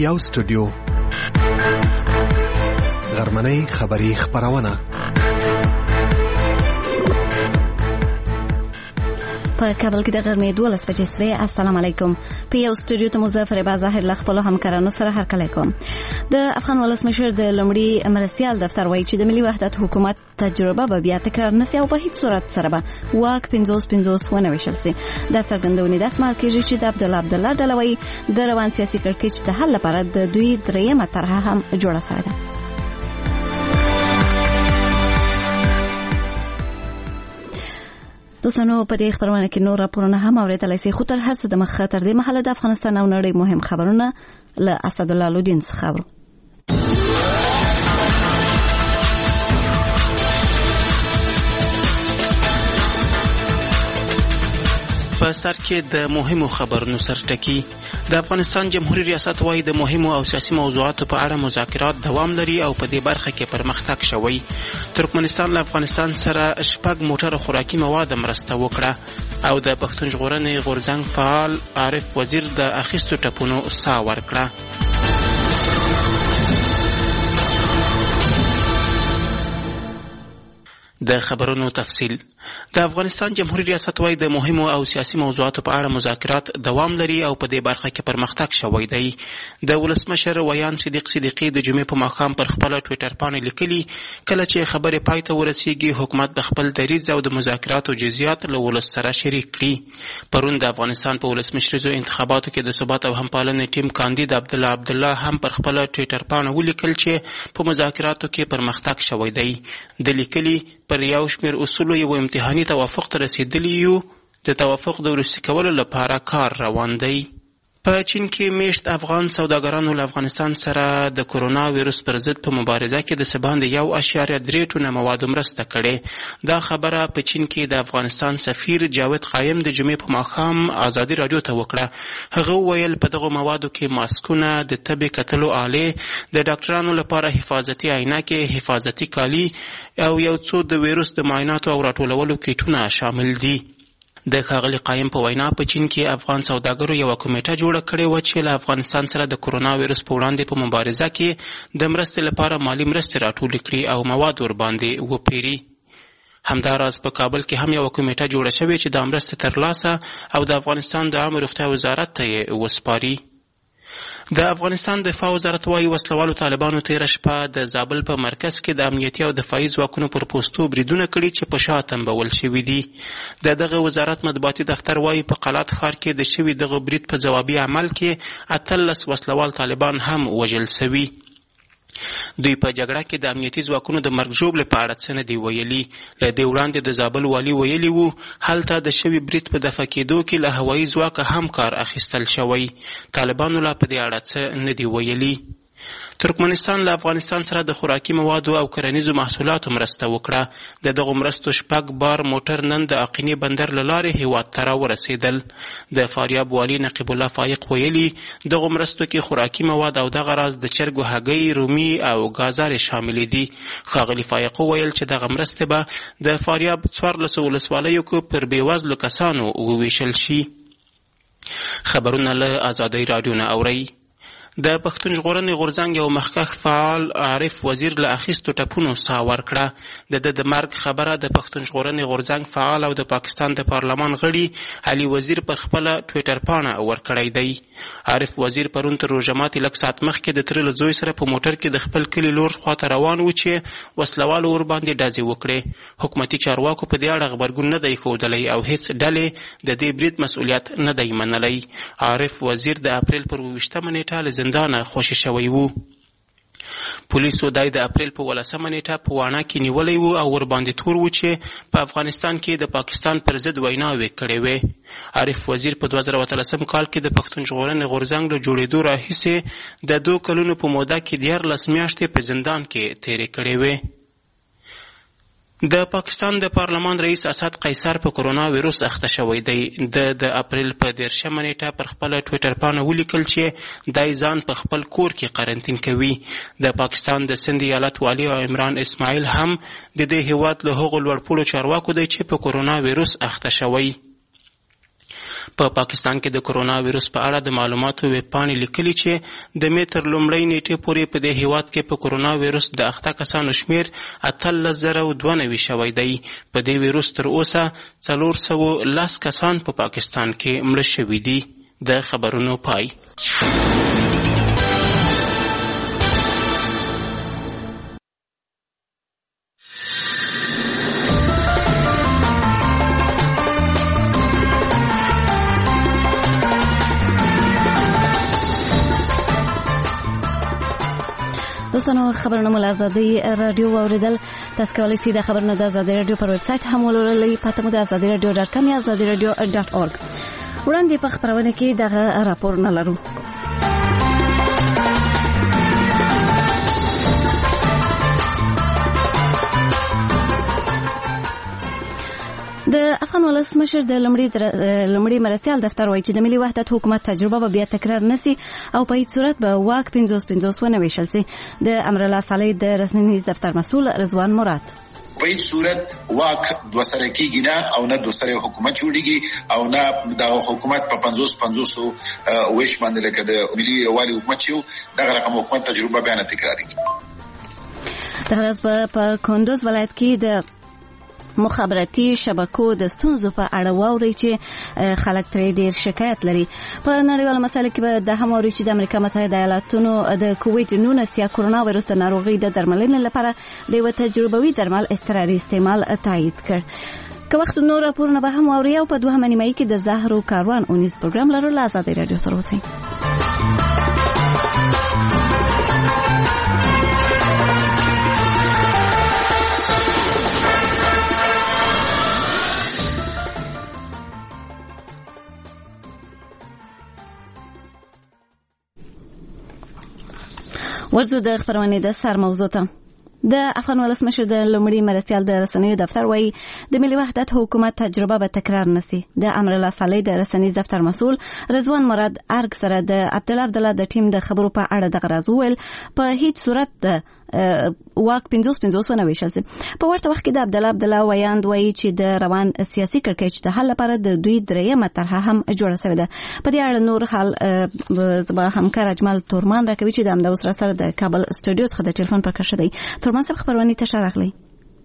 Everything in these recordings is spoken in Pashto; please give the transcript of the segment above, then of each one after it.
یو سټوډیو غرمنۍ خبری خبرونه په کابل کې د غرمې 12 بجې سوي. السلام علیکم. په یو سټوډیو ته مظفر ظاهر له خپل همکارانو سره هرکلی کوم. د افغان ولسمشر د لومړي مرستیال دفتر وایي چې د ملي وحدت حکومت تجربه به بیا تکرار نشي او په هیڅ صورت سره به واک 50-50 ونه ویشل شي. د څرګندونې د اسمال کېږي چې د عبدالله ډلوي د روان سیاسي کړکېچ د حل لپاره د دوی دریمه طرحه هم جوړه شوې ده. دوستانو په دې خبرونه کې نور راپورونه هم اوریدلای شئ، خو تر هر څه د مخه تر دې مهاله د افغانستان او نړۍ مهم خبرونه له اسدالله لودین څخه اورو. په سر کې د مهمو خبرونو سرټکی. د افغانستان جمهوریت ریاست وايي د مهمو او سیاسي موضوعاتو په اړه مذاکرات دوام لري او په دې برخه کې پرمختګ شوی. ترکمنستان له افغانستان سره 6 موټر خوراکي مواد مرسته وکړه او د پښتون ژغورنې غورځنګ فعال عارف وزیر د اخیستو ټپونو سا ورکړه. د خبرونو تفصیل. د افغانستان جمهوریت ریاست وايي د مهمو او سیاسي موضوعاتو په اړه مذاکرات دوام لري او په دې برخه کې پرمختګ شوی دی. د ولسمشر ویان صدیق صدیقی د جمعې په ماښام پر خپل ټوئیټر باندې لیکلي کله چې خبرې پای ته ورسیږي حکومت د خپل دریځ او د مذاکراتو جزئیات له ولس سره شریک کړي. پرون د افغانستان په ولسمشریزو انتخاباتو کې د ثبات او همپالنې ټیم کاندید عبدالله هم پر خپل ټوئیټر باندې ولیکل چې په مذاکراتو کې پرمختګ شوی دی. د لیکلي پر یو شمېر اصولو یو امتحاني توافق ته رسیدلی یو، د توافق د وروستي کولو لپاره کار روان دی. په چین کې میشت افغان سوداګرانو له افغانستان سره د کرونا ویروس پر ضد په مبارزه کې د سباند 1.3 ټنه مواد مرسته کړي. دا خبره په چین کې د افغانستان سفیر جاوید قایم د جمعې په ماښام ازادي رادیو ته وکړه. هغه ویل په دغه موادو کې ماسکونه، د طبي کتلو آلې، د ډاکټرانو لپاره حفاظتي عینکې، حفاظتي کالي او یو څو د ویروس د معایناتو او راټولولو کیټونه شامل دي. د ښاغلي قایم په وینا په چین کې افغان سوداګرو یو کمیټه جوړه کړې و چې له افغانستان سره د کرونا ویروس په وړاندې په مبارزه کې د مرستې لپاره مالی مرستې راټولې کړي او مواد ورباندې وپیري. همداراز په کابل کې هم یو کمیټه جوړه شوې چې د مرستې ترلاسه او د افغانستان د عامه روغتیا وزارت ته یې وسپاري. د افغانستان دفاع وزارت وايي وسلوالو طالبانو تېره شپه د زابل په مرکز کې د امنیتي او دفاعي ځواکونو پر پوستو بریدونه کړي چې په شا تنبول شوي دي. د دغه وزارت مطبوعاتي دفتر وايي په قلات ښار کې د شوي دغه برید په ځوابي عمل کې 18 وسلوال طالبان هم وژل شوي. دوی په جګړه کې د امنیتي ځواکونو د مرګ ژوبلې په اړه څه نه دي ویلي. له دې وړاندې د زابل والي ویلي وو هلته د شوي برید په دفع کېدو کې له هوایي ځواکه هم کار اخیستل شوی. طالبانو لا په دې اړه څه نه دي ویلي. ترکمنستان له افغانستان سره د خوراکي موادو او کرنیزو محصولاتو مرسته وکړه. د دغو مرستو 6 بار موټر نن د اقینې بندر له لارې هیواد ته راورسېدل. د فاریاب والي نقیب الله فایق ویلي دغو مرستو کې خوراکي مواد او دغه راز د چرګو هګۍ، رومي او ګازارې شاملې دي. ښاغلي فایق ویل چې دغه مرستې به د فاریاب 14 ولسوالیو کې پر بېوزلو کسانو وویشل شي. خبرونه له ازادۍ راډیو نه اورئ. د پښتون ژغورنې غورځنګ یو مخکښ فعال عارف وزیر له اخیستو ټپونو سا ورکړه. د مرګ خبره د پښتون ژغورنې غورځنګ فعال او د پاکستان د پارلمان غړي علي وزیر پر خپل ټوئیټر پاڼه ورکړی دی. عارف وزیر پرون تر روژه ماتي لږ ساعت مخکې د تره له زوی سره په موټر کې د خپل کلي لور خواته روان و چې وسلوالو ورباندې ډزې وکړې. حکومتي چارواکو په دې اړه غبرګون نه دی ښودلی او هیڅ ډلې د دې برید مسؤلیت نه دی منلی. عارف وزیر د اپریل پر 28 نیټه له زندانه خوشي شوی وو. پولیسو دای د اپریل په 18 نیټه په واڼه کې نیولی وو او ورباندې تور و چې په افغانستان کې د پاکستان پر ضد ویناوې کړې وې. عارف وزیر په 2013 کال کې د پښتون ژغورنې غورځنګ له جوړېدو راهیسې د 2 کلونو په موده کې 14 میاشتې په زندان کې تېرې کړې وې. د پاکستان د پارلمان رئیس اسد قیصر په کرونا ویروس اخته شوی دی. د اپریل په 13 نیټه پر خپل ټوئیټر باندې ولیکل چې دای ځان په خپل کور کې قرنطین کوي. د پاکستان د سند ایالت والی عمران اسماعیل هم د دې هیواد له هغو لوړپوړو چارواکو دی چې په کرونا ویروس اخته شوی. په پاکستان کې د کرونا وایرس په اړه د معلوماتو ویب پاڼې لیکلي چې د مې تر لومړۍ نیټې پورې په دې هیواد کې په کرونا وایرس د اخته کسانو شمیر 18,092 شوی دی. په دې وایرس تر اوسه 410 کسان په پاکستان کې مړه شوي دي. د خبرونو پای. دوستانو خبرونه مو له ازادي رادیو واوریدل. تاسو کولی شئ د خبرونه د ازادي رادیو پر ویب سټ هم ولولئ. پته مو د azadiradio.com یا azadiradio.org. وړاندې په خبرونه کې دغه راپورونه لرو. د افغان ولسمشر د لومړي مرستیال دفتر وایي چې د ملي وحدت حکومت تجربه به بیا تکرار نشي او په هیڅ صورت به واک 50-50 ونه ویشل شي. د امرالله صالح د رسنیز دفتر مسؤل رضوان مراد: په هیڅ صورت واک دوه سره کېږي نه او نه دوه سره حکومت جوړیږي او نه د حکومت په 50-50 ویش باندې لکه د ملي یووالي حکومت چې دغه رقم حکومت تجربه بیا نه تکرارېږي. دغه ورځ په کندوز ولایت کې د مخابراتي شبکو د ستونزو په اړه واوري چې خلک ترې ډیر شکایت لري. په نړیواله مسله کې به د هم واوري چې د امریکا متحده ایالاتونو د کووید-19 یا کرونا وایرس د ناروغۍ د درملنې لپاره د یو تجربوي درمل اضطراري استعمال تایید کړ. که وخت نور راپورونه به هم واوري او په دوهمه نیمایي کې د زهرو کاروان اونیز پروګرام لرو. له آزادي رادیو سره اوسئ. ورځو د خبرونه د سر موضوع ته. د افغان ولسمشر د لومړي مرستیال د رسنیو دفتر وایي د ملي وحدت حکومت تجربه به تکرار نشي. د امرالله صالح د رسنیز دفتر مسؤل رضوان مراد ارګ سره د عبدالله د ټیم د خبرو په اړه د غراز ویل په هیڅ صورت د واک 50-50 ونه ویشل شي. په ورته وخت کې د عبدالله ویاند وایي چې د روان سیاسي کړکېچ د حل لپاره د دوی درېیمه طرحه هم جوړه شوې ده. په دې اړه نور حال زما همکار اجمل تورمان راکوي چې د همدا اوس سره د کابل سټوډیو څخه د ټلیفون پر کښه دی. تورمان صاحب خبرونه ته شارخلی.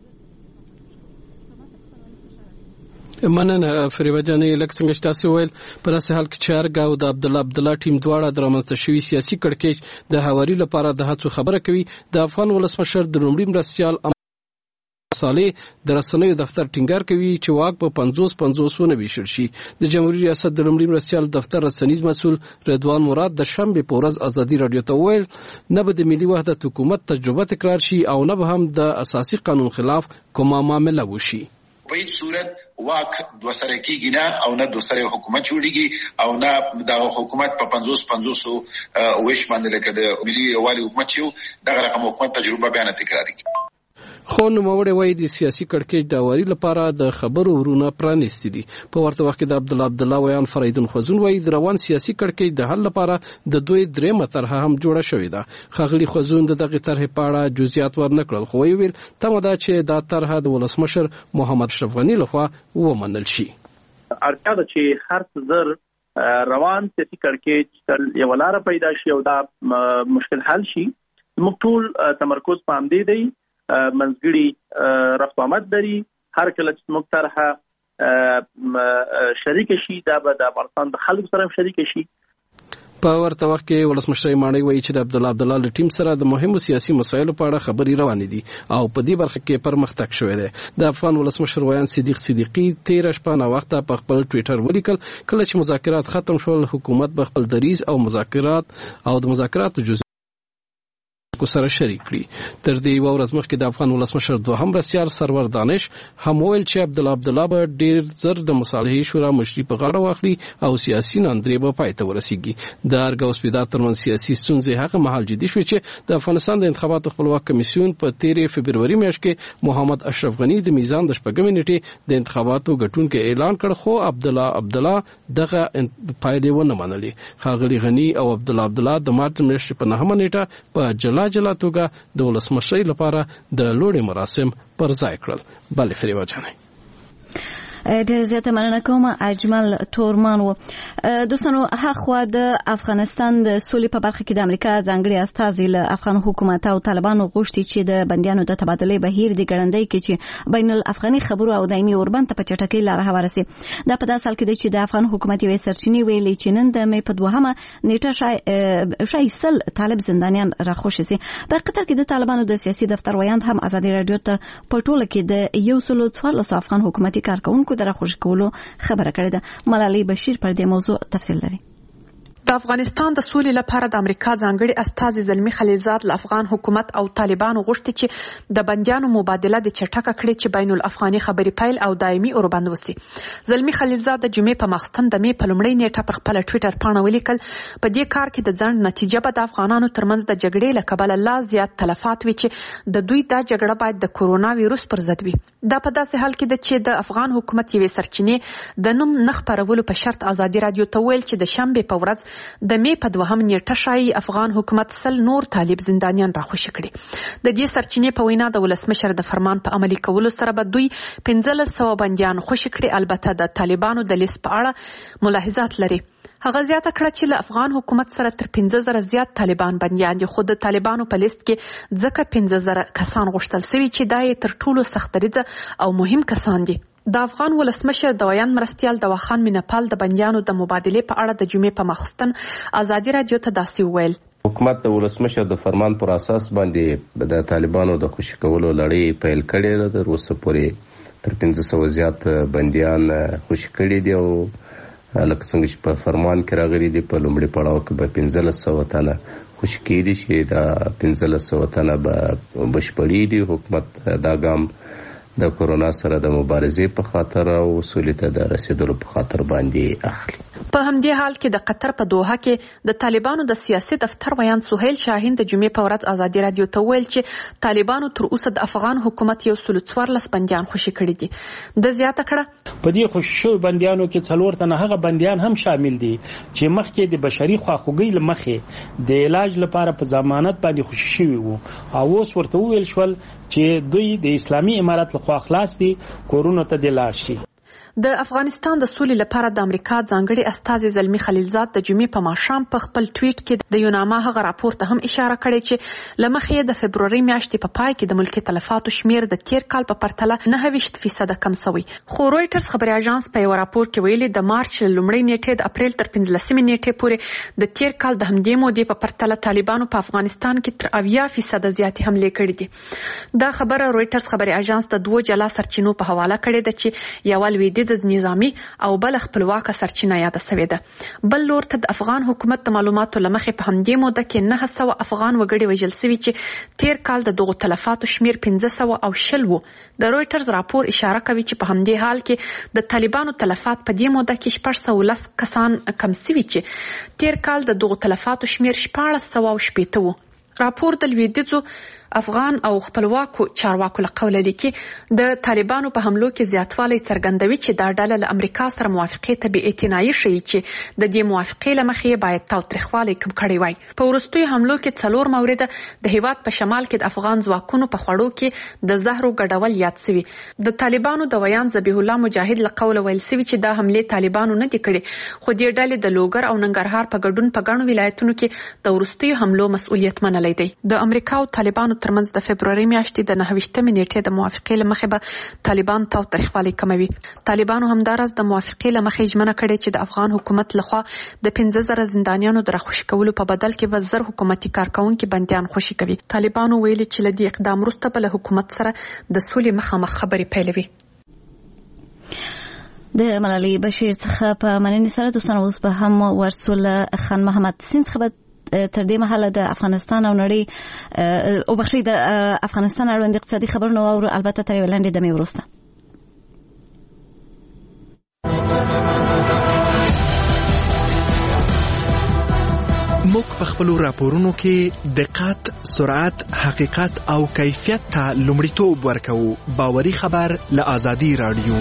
مننه فریبا جانې. لکه څنګه چې تاسو ویل په داسې حال کې چې ارګ او د عبدالله ټیم دواړه د رامنځته شوي سیاسي کړکېچ د هواري لپاره د هڅو خبره کوي. د افغان ولسمشر د لومړي مرستیال صالح د رسنیو دفتر ټینګار کوي چې واک په 50-50 ونه ویشل شي. د جمهوریت ریاست د لومړي مرستیال دفتر رسنیز مسؤل رضوان مراد د شنبه په ورځ ازادي رادیو ته ویل نه به د ملي وحدت حکومت تجربه تکرار شي او نه به هم د اساسي قانون خلاف کومه معامله وشي. په هیڅ صورت واک دوه سره کېږي نه او نه دوه سره حکومت جوړیږي او نه د حکومت په 50-50 ویش باندې لکه د ملي یووالي حکومت چې دغه رقم حکومت تجربه بیا نه تکرارېږي. خو نوموړی وایي د سیاسي کړکېچ د هواري لپاره د خبرو ورونه پرانیستي دي. په ورته وخت کې د عبدالله ویان فریدون خوزون وایي د روان سیاسي کړکېچ د حل لپاره د دوی درېیمه طرحه هم جوړه شوې ده. ښاغلي خوزون د دغه طرحې په اړه جزئیات ورنکړل خو ویل تمه ده چې دا طرحه د ولسمشر محمد اشرف غني لخوا ومنل شي. اړتیا ده چې هر څه روان سیاسي کړکېچ یو لار پیدا شي او دا مشکل حل شي. موږ ټول تمرکز په همدې دی منځګړي رفت آمد لري. هر کله چې موږ طرحه شریک شي دا به د افغانستان د خلکو سره شریک شي. په ورته وخت کې ولسمشر ماڼۍ وایي چې د عبدالله له ټیم سره د مهمو سیاسي مسایلو په اړه خبرې روانې دي او په دې برخه کې پرمختګ شوی دی. د افغان ولسمشر ویان صدیقي 13 شپه وخت په خپل ټوئیټر ولیکل کله چې مذاکرات ختم شول حکومت به خپل دریځ او مذاکرات جزئي کو سره شریک کړي. تر دې ورځ مخکې د افغان ولسمشر دوهم مرستیال سرور دانش هم ویل چې عبدالله به ډیر زر د مصالحې شورا مشري په غاړه واخلي او سیاسي ناندري به پای ته ورسیږي. د ارګ او سپیدار ترمن سیاسي ستونزې هغه مهال جدي شوې چې د افغانستان د انتخاباتو خپلواک کمیسیون په 13 فبروري میاشت کې محمد اشرف غني د میزان د شپږمې نیټې د انتخاباتو ګټونکو اعلان کړ خو عبدالله دغه پایلې ونه منلې. ښاغلي غني او عبدالله د مارچ میاشتې په 9مه نیټه په جلا توګه د ولسمشرۍ لپاره د لوړې مراسم پر ځای کړل. بلې فریبا جانې ډېر زیاته مننه کوم اجمل تورمان و. دوستانو هغه د افغانستان د سولې په برخه کې د امریکا ځانګړي استازي له افغان حکومت او طالبانو غوښتي چې د بنديانو د تبادلې بهیر د ګړندۍ کې چې بین الافغاني خبرو او دایمي اوربند ته په چټکۍ لار هواره سي. دا په داسې حال کې چې د افغان حکومت یوې سرچینې ویلي چې نن د مې په 2 نیټه شای سل طالب زندانیان راخوشي سي. په قطر کې د طالبانو د سیاسي دفتر ویاند هم ازادي رادیو ته په ټوله کې د 114 افغان حکومتي کارکونکو د راخوشي کولو خبره کړې ده. ملالۍ بشیر پر دې موضوع تفصیل لري. د افغانستان د سولې لپاره د امریکا ځانګړي استازي زلمی خلیلزاد له افغان حکومت او طالبانو غوښتي چې د بنديانو مبادله د چټکه کړي چې بین الافغاني خبري پیل او دایمي اوربند وسی. زلمی خلیلزاد د جمعې په ماخستن د مې په لومړۍ نیټه پر خپل ټوئیټر پاڼه ولیکل په دې کار کې د ځند نتیجه به د افغانانو ترمنځ د جګړې له کبله لا زیات تلفات وي چې د دوی دا جګړه باید د کورونا وایروس پر ضد وي. دا په داسې حال کې ده چې د افغان حکومت یوې سرچینې د نوم نه خپرولو په شرط ازادي رادیو ته ویل چې د شنبه په ورځ د مې په 2 نیټه شای افغان حکومت سل نور طالب زندانیان راخوشي کړي. د دې سرچینې په وینا د ولسمشر د فرمان په عملي کولو سره به دوی 1500 بنديان خوشي کړي. البته د طالبانو د لیست په اړه ملاحظات لري. هغه زیاته کړه چې له افغان حکومت سره تر 15000 زیات طالبان بنديان دي، خو د طالبانو په لیست کې ځکه 15000 کسان غوښتل شوي چې دا یې تر ټولو سختریزه او مهم کسان دي. د افغان ولسمشر د ویان مرستیال دواخان مینپال د بنديانو د مبادله په اړه د جمعې په ماخستن ازادي رادیو ته داسې ویل. حکومت د ولسمشر د فرمان پر اساس باندې د طالبانو د خوشي کولو لړۍ پیل کړې ده. تر اوسه پورې تر 1500 زیات بنديان خوشي کړي دي او لکه څنګه چې په فرمان کې راغلي دي په لومړي پړاو کې به 1500 تنه خوشي کېږي چې دا 1500 تنه به بشپړي دي. حکومت دا ګام د کورونا سره د مبارزې په خاطر او سولې ته د رسیدلو په خاطر باندې اخلي. په همدې حال کې د قطر په دوحه کې د طالبانو د سیاسي دفتر ویاند سهیل شاهین د جمعې په ورځ ازادي رادیو ته ویل چې طالبانو تر اوسه د افغان حکومت 114 بنديان خوشي کړي دي. د زیاته کړه په دې خوشي بنديانو کې 4 تنه هغه بنديان هم شامل دي چې مخکې د بشري خواخوږي لمخې د علاج لپاره په ضمانت باندې خوشي شوي وو او اوس ورته ویل شول چې دوی د اسلامي امارت له خوا خلاص دي کورونا ته د لاړ شي. د افغانستان د سولې لپاره د امریکا ځانګړي استازي زلمی خلیلزاد د جمعې په ماښام په خپل ټویټ کې د یوناما هغه راپور ته هم اشاره کړې چې لمخې د فبروري میاشتې په پای کې د ملکي تلفاتو شمیر د تیر کال په پرتله 9% کم شوی. خو رويټرز خبري اژانس په یو راپور کې ویلي د مارچ لومړۍ نیټې د اپریل تر 15 نیټې پورې د تیر کال د همدې مودې په پرتله طالبانو په افغانستان کې تر 80% زیاتې حملې کړې دي. دا خبره رويټرز خبري اژانس د 2 جلا سرچینو په حواله کړې ده چې یو لویدي د نظامی او بل خپلواکه سرچینه یاد شوې ده. بل لور ته د افغان حکومت د معلوماتو لمخې په همدې موده کې 900 افغان وګړي وژل شوي چې تیر کال د دغو تلفاتو شمیر 1500 او 10 وو. د رويټرز راپور اشاره کوي چې په همدې حال کې د طالبانو تلفات په دې موده کې 410 کسان کم شوي چې تیر کال د دغو تلفاتو شمیر 1480 وو. راپور د لویدیځو افغان او خپلواکو چارواکو له قوله لیکي د طالبانو په حملو کې زیاتوالی څرګندوي چې دا ډله له امریکا سره موافقې ته بې اعتنایي ښیي چې د دې موافقې له مخې باید تاوتریخوالی کم کړی وای. په وروستیو حملو کې 4 مورده د هیواد په شمال کې د افغان ځواکونو په خوړو کې د زهرو ګډول یاد شوي. د طالبانو د ویان ذبیح الله مجاهد له قوله ویل شوي چې دا حملې طالبانو نه دي کړې خو دې ډلې د لوګر او ننګرهار په ګډون په ګڼو ولایتونو کې د وروستیو حملو مسؤلیت منلی دی. د امریکا او طالبانو ترمنځ د فبروري میاشتې د 9 نیټې د موافقې لمخې به طالبان تاوتریخوالی کموي. طالبانو همدارس د موافقې لمخې ژمنه کړې چې د افغان حکومت لخوا د 15000 زندانیانو د راخوشي کولو په بدل کې به 1000 حکومتي کارکونکي بنديان خوشي کوي. طالبانو ویلي چې له دې اقدام وروسته به له حکومت سره د سولې مخامخ خبرې پیلوي. د ملالۍ بشیر څخه په مننې سره دوستان اوس به هم ورسول خان محمد سین څخه تر دې مهاله د افغانستان او نړۍ او بخښي د افغانستان اړوند اقتصادي خبرونه او البته تر ولندې د مې وروسته موږ په خپل راپورونو کې دقت، سرعت، حقیقت او کیفیت ته لومړیتوب ورکوو. باوري خبر له آزادي رادیو.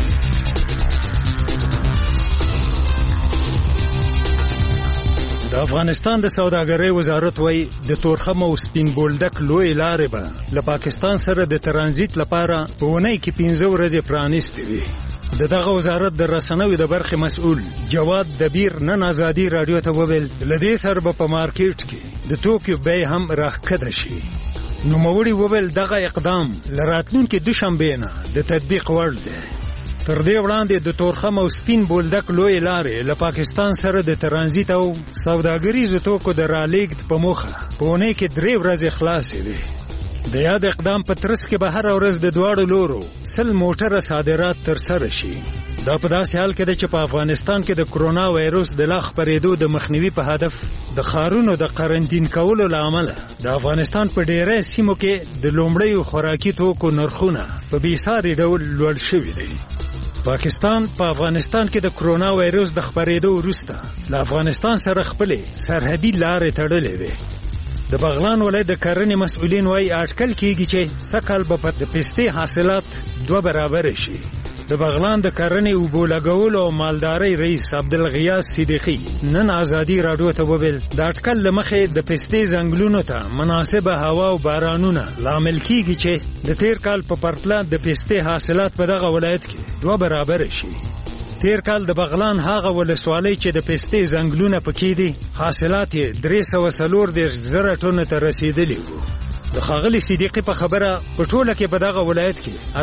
د افغانستان د سوداګرۍ وزارت وایي د تورخم او سپین بولدک لوی لارې به له پاکستان سره د ترانزیت لپاره په اونۍ کې 15 ورځې پرانیستې وي. دغه وزارت د رسنیو د برخې مسؤل جواد دبیر نن آزادي رادیو ته وویل لدې سره به په مارکیټ کې د توکو بیه هم راکښته شي. نوموړي وویل دغه اقدام لراتلونکي دوشنبه نه د تطبیق وړ دی. تر دې وړاندې د تورخم او سپین بولدک لوی لارې له پاکستان سره د ترانزیت او سوداګریزو توکو د رالیږد په موخه په اونۍ کې 3 ورځې خلاصې وي. د یاد اقدام په ترڅ کې به هر ورځ د دواړو لورو 100 موټره صادرات ترسره شي. دا په داسې حال کې ده چې په افغانستان کې د کرونا وایروس د لا خپرېدو د مخنیوي په هدف د ښارونو د قرنطین کولو له امله د افغانستان په ډېری سیمو کې د لومړیو خوراکي توکو نرخونه په بېساري ډول لوړ شوي دي. پاکستان په افغانستان کې د کرونا وایروس د خپرېدو وروسته له افغانستان سره خپلې سرحدي لارې تړلې وي. د بغلان ولایت د کرنې مسؤلین وایي اټکل کېږي چې سږ کال به د پستې حاصلات 2 برابره شي. د بغلان د کرنې اوبو لګولو او مالدارۍ رئیس عبدالغیاث صدیقي نن آزادي راډیو ته وویل د اټکل له مخې د پستې ځنګلونو ته مناسبه هوا او بارانونه لامل کېږي چې د تیر کال په پرتله د پستې حاصلات په دغه ولایت کې 2 برابره شي. تیر کال د بغلان هغه ولسوالۍ چې د پستې ځنګلونه پکې دي حاصلات یې 340,000 ټنو ته رسیدلي وو. د ښاغلي صدیقي په خبره په ټوله کې په دغه ولایت کې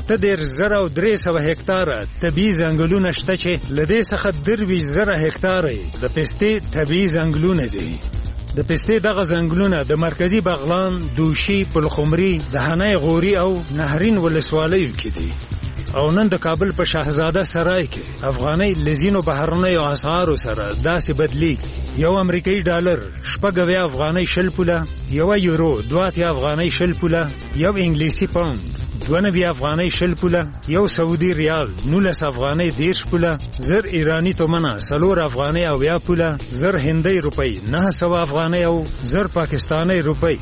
8,300 هکتاره طبیعي ځنګلونه شته چې له دې څخه 23,000 هکتاره د پستې طبیعي ځنګلونه دي. د پستې دغه ځنګلونه د مرکزي بغلان، دوشي، پلخمري، دهنۍ غوري او نهرین ولسوالیو کې دي. او نن د کابل په شاهزاده سرای کې افغاني لزینو بهرنیو اسعارو سره داسې بدلی یو امریکایي ډالر 90 افغاني شل پوله، یو یورو 2 افغاني شل پوله، یو انګلیسي پاوند 92 افغاني شل پوله، یو سعودي ریال 19 افغاني 10 پوله، زر ایرانی تومنه 4 افغاني او 10 پوله، زر هندۍ روپۍ 900 افغاني او زر پاکستاني روپۍ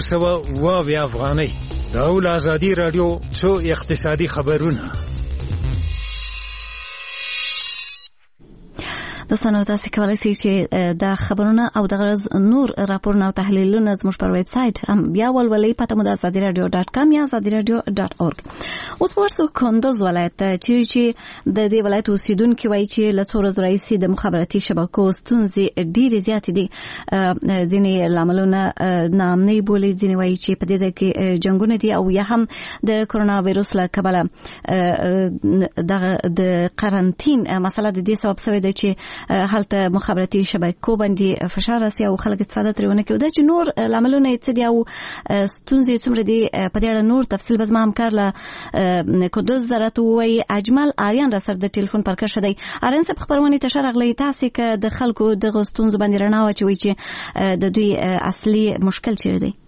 400 افغاني. دا ول آزادي رادیو څو اقتصادي خبرونه. دوستانو تاسو کولای شئ چې دا خبرونه او د غرض نور راپورونه او تحلیلونه زموږ پر ویب سټ هم بیا ولولئ. پته مو د azadiradio.com یا azadiradio.org. اوس ورسو کندوز ولایت چې د دې ولایت اوسیدونکو وایي چې له څو ورځې راهیسې د مخابراتي شبکو ستونزې ډېرې زیاتې دي. ځینې لاملونه ناامنۍ بولي، ځینې وایي چې په دې ځای کې جنګونه دي او یا هم د کرونا وایروس له کبله د قرنطین مسله د دې سبب شوې ده چې هلته مخابراتي شبکو باندې فشار راسي او خلک استفاده ترونه کوي. دا چې نور لاملونه څه دي او ستونزې څومره دي په دې اړه نور تفصیل به زما همکار له کندوز زراعت وایي اجمل آریان را سره د ټلیفون پر کښ دی. آریان صاحب خبرونه ته شرغلې تاسو کې د خلکو د ستونزو باندې رڼا واچوي چې د دوی اصلي مشکل چیرې دی.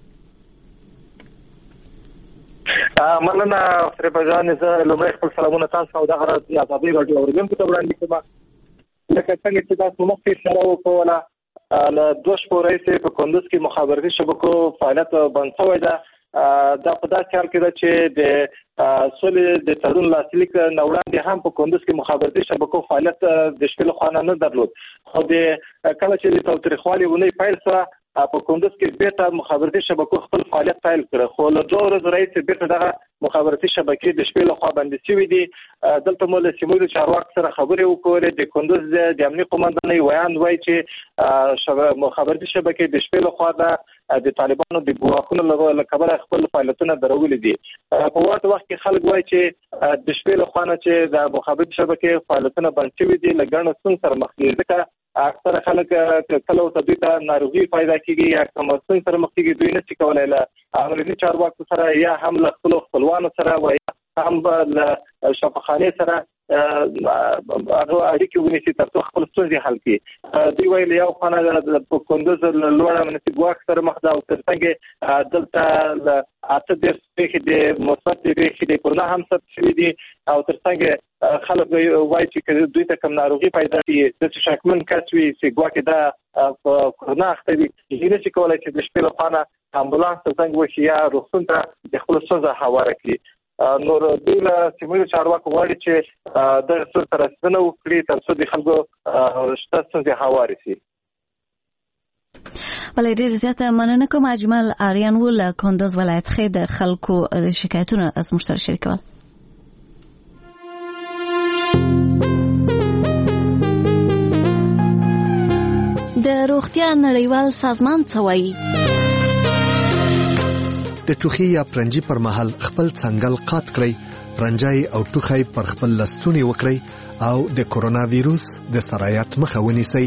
مننه فربجان زه لومړی خپل سلامونه تاسو او د غرض آزادي راډیو اوریدونکو ته وړاندې کوم. لکه څنګه چې تاسو مخکې اشاره وکړه له 2 شپو راهیسې په کندوز کې مخابراتي شبکو فعالیت بند شوی ده. دا په داسې حال کې ده چې د سولې د تړون لاسلیک نه وړاندې هم په کندوز کې مخابراتي شبکو فعالیت د شپې لخوا نه درلود. خو د کله چې د تاوتریخوالي ونې پیل سره په کندوز کې بیرته مخابراتي شبکو خپل فعالیت پیل کړ. خو له 2 ورځې راهیسې بیرته دغه مخابراتي شبکې د شپې لخوا بندې شوې دي. دلته مو له سیمویلو چارواکو سره خبرې وکړې. د کندوز د امنیت قومندانۍ ویاند وایي چې مخابراتي شبکې د شپې لخوا د طالبانو د ګواښونو له کبله خپل فعالیتونه درولي دي. په ورته وخت کې خلک وایي چې د شپې لخوا نه چې د مخابراتي شبکې فعالیتونه بند شوي دي له ګڼو ستونزو سره مخ دي. ځکه اکثره خلک کله ورته دوی ته ناروغي پیدا کېږي یا کوم ستونزې سره مخ کېږي، دوی نشي کولی له امنیتي چارواکو سره یا هم له خپلو خپلوانو سره و یا هم له شفاخانې سره اړیکې ونیسي تر څو خپل ستونزې حل کړي. دوی ویل یو خانه په کندوز لوړ امنیتي ګواښ سره مخ ده او ترڅنګ دلته له 8 پیښې د مثبت پیښې د کرونا هم ثبت شوي دي او ترڅنګ خلک وایي چې دوی ته کوم ناروغي پیدا شي د شکمن کس وي چې ګواکې دا په کرونا اخته وي، دوی نشي کولی چې د شپې لخوا نه امبولانس ترڅنګ وشي یا روغتون ته د خپلو ستونزه هواره کړي. نور دوی له سیمویلو چارواکو غواړي چې دغه ستونزو ته رسېدنه وکړي تر څو د خلکو شته ستونزې هوارې شي. بلې ډېر زیاته مننه کوم. اجمل آریان و له کندوز ولایت څخه د خلکو شکایتونه زموږ سره شریکول. د روغتیا نړیوال سازمان څه وایي؟ د ټوخي یا پرنجي پر مهال خپل څنګل قات کړئ، پرنجای او ټوخی پر خپل لستونی وکړئ او د کرونا ویروس د سرایت مخه ونیسئ.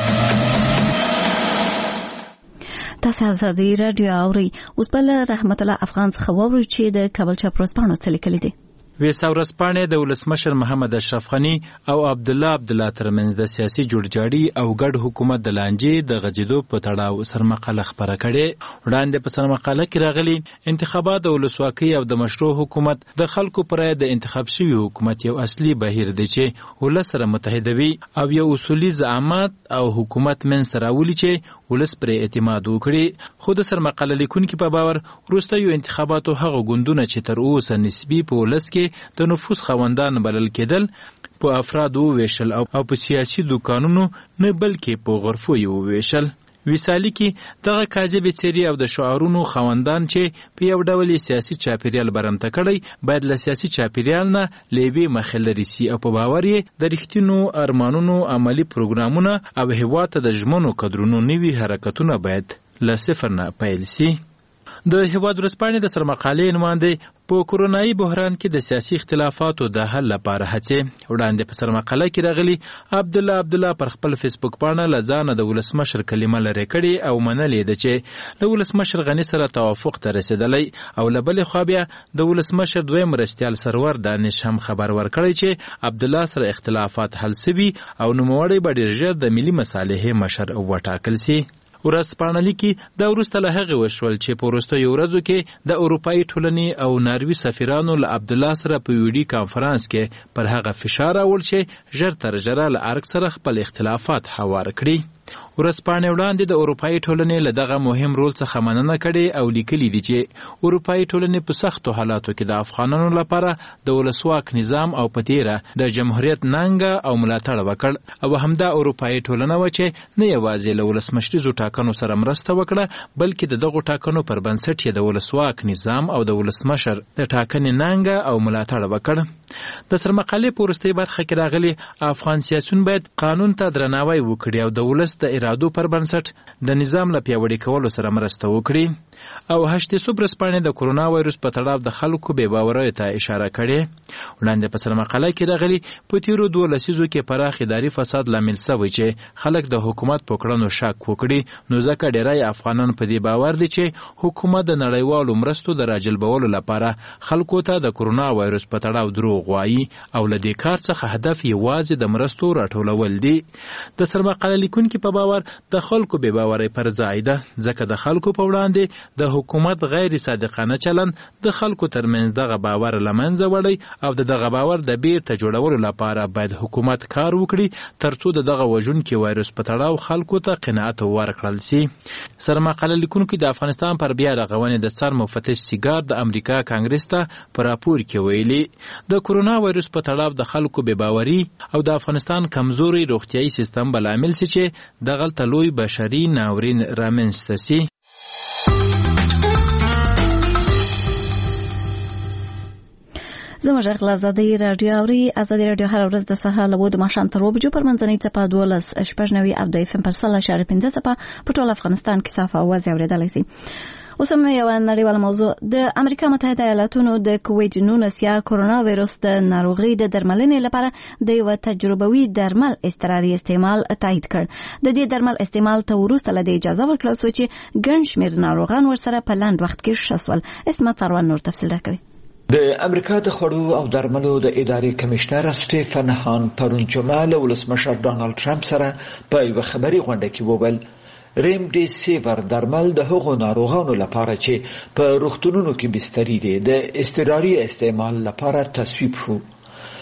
تاسو ازادي رادیو اورئ. اوس بل رحمت الله افغان څخه واورئ چې د کابل چاپروسپانو څه لیکلي دي. ویساورسپانې د ولسمشر محمد اشرف غنی او عبد الله ترمنځ د سیاسي جوړجاړي او ګډ حکومت د لانجې د غځېدو په تړاو سرمقاله خبره کړې. وړاندې په سرمقاله کې راغلي انتخابات د ولسواکۍ او د مشروع حکومت د خلکو پر رایه د انتخاب شوی حکومت یو اصلي بهیر دی چې ولس سره متحدوي او یو اصولي زعامت او حکومت منځ ته راولي چې ولس پر اعتماد وکړي. خو د سرمقاله لیکونکي په باور وروستیو انتخاباتو هغه ګوندونه چې تر اوسه نسبي په ولس کې د نفوذ خاوندان بلل کېدل په افرادو وویشل او په سیاسي دوکانونو نه بلکې په غرفو یې وویشل. ویسالي کې دغه کاذبې څېرې او د شعارونو خاوندان چې په یو ډول سیاسي چاپیریال برمته کړی باید له سیاسي چاپیریال نه له یوې مخې لرې سي او په باور یې د رښتینو ارمانونو عملي پروګرامونه او هېواد ته د ژمنو قدرونو نوي حرکتونه باید له صفر نه پیل سي. د هیواد ورځپاڼې د سرمقالې نماینده په کورونایي بحران کې د سیاسي اختلافاتو د حل لپاره هڅې. وړاندې په سرمقاله کې راغلي عبد الله پر خپل فیسبوک باندې لزانه د ولسمشر کلمه لري کړي او منلې ده چې د ولسمشر غنی سره توافق ته رسیدلی او لبل خو بیا د ولسمشر دویم مرستیال سرور دانش هم خبر ورکړی چې عبد الله سره اختلافات حل سوي او نوموړی به ډیر ژر د ملي مصالحې مشر وټاکل سي. ورځپاڼه لیکي دا وروسته له هغې وشول چې په وروستیو ورځو کې د اروپایي ټولنې او ناروي سفیرانو له عبدالله سره په ویډیو کانفرانس کې پر هغه فشار راوړ چې ژر تر ژره له ارګ سره خپل اختلافات هوار کړي. ورځپاڼې وړاندې د اروپایي ټولنې له دغه مهم رول څخه مننه کړې او لیکلي دي چې اروپایي ټولنې په سختو حالاتو کې د افغانانو لپاره د ولسواک نظام او په تیره د جمهوریت ننګه او ملاتړ وکړ او همدا اروپایي ټولنه و چې نه یوازې له ولسمشریزو ټاکنو سره مرسته وکړه بلکې د دغو ټاکنو پر بنسټ یې د ولسواک نظام او د ولسمشر د ټاکنې ننګه او ملاتړ وکړ. د سرمقالې په وروستۍ برخه کې راغلي افغان سیاسیون باید قانون ته درناوی وکړي او د ولس د ارادو پر بنسټ د نظام له پیاوړي کولو سره مرسته وکړي. او هشتې ورځپاڼې د کرونا وایروس په تړاو د خلکو بې باورۍ ته اشاره کړې. وړاندې په سرمقاله کې راغلي په تیرو 2 لسیزو کې پراخ اداري فساد لامل شوی چې خلک د حکومت په کړنو شک وکړي نو ځکه ډیری افغانان په دې باور دي چې حکومت د نړیوالو مرستو د راجلبولو لپاره خلکو ته د کرونا وایروس په تړاو دروغ وایي او له دې کار څخه هدف یوازې د مرستو راټولول دي. د سرمقاله لیکونکي په باور د خلکو بې باورۍ پر ځای ده ځکه د خلکو په وړاندې د حکومت غیر صادقانه چلند د خلکو ترمنځ دغه باور له منځه وړي او دغه باور د بیرته جوړولو لپاره باید حکومت کار وکړي ترڅو دغه وژونکي وایروس په تړاو خلکو ته قناعت ورکړل شي. سرمقاله لیکونکي د افغانستان پر بیا رغونې د سر مفتش سیګار د امریکا کانګرس ته په راپور کې ویلي د کرونا وایروس په تړاو د خلکو بې باوري او د افغانستان کمزوري روغتیايي سیستم بل عامل سي چې دغه لوی بشري ناورین رامنځته سي. زموږ غږ ازادي رادیو اوري. ازادي رادیو هر ورځ د سهار له 2 ماښام تر 2 بجو پر منځنۍ څپه 12.9 او د FM پر 100.5 څپه په ټول افغانستان کې صاف اواز اوریدلای شي. اوس هم یو نړیواله موضوع د امریکا متحده ایالاتونو د کووید 19 یا کرونا وایروس د ناروغۍ د درملنې لپاره د یو تجربوي درمل اضطراري استعمال تایید کړ. د دې درمل استعمال ته وروسته له اجازه ورکړل شو چې ګڼ شمېر ناروغان ورسره په لنډ وخت کې ښه شول. اسمت ثروت نور تفصیل راکوي. د امریکا د خوړو او درملو د ادارې کمشنر سټیفن هان پرون جمعه له ولسمشر ډانلډ ټرمپ سره په یو خبري غونډه کې وویل ریم ډي سیور درمل د هغو ناروغانو لپاره چې په روغتونونو کې بستري دي د اضطراري استعمال لپاره تصویب شو.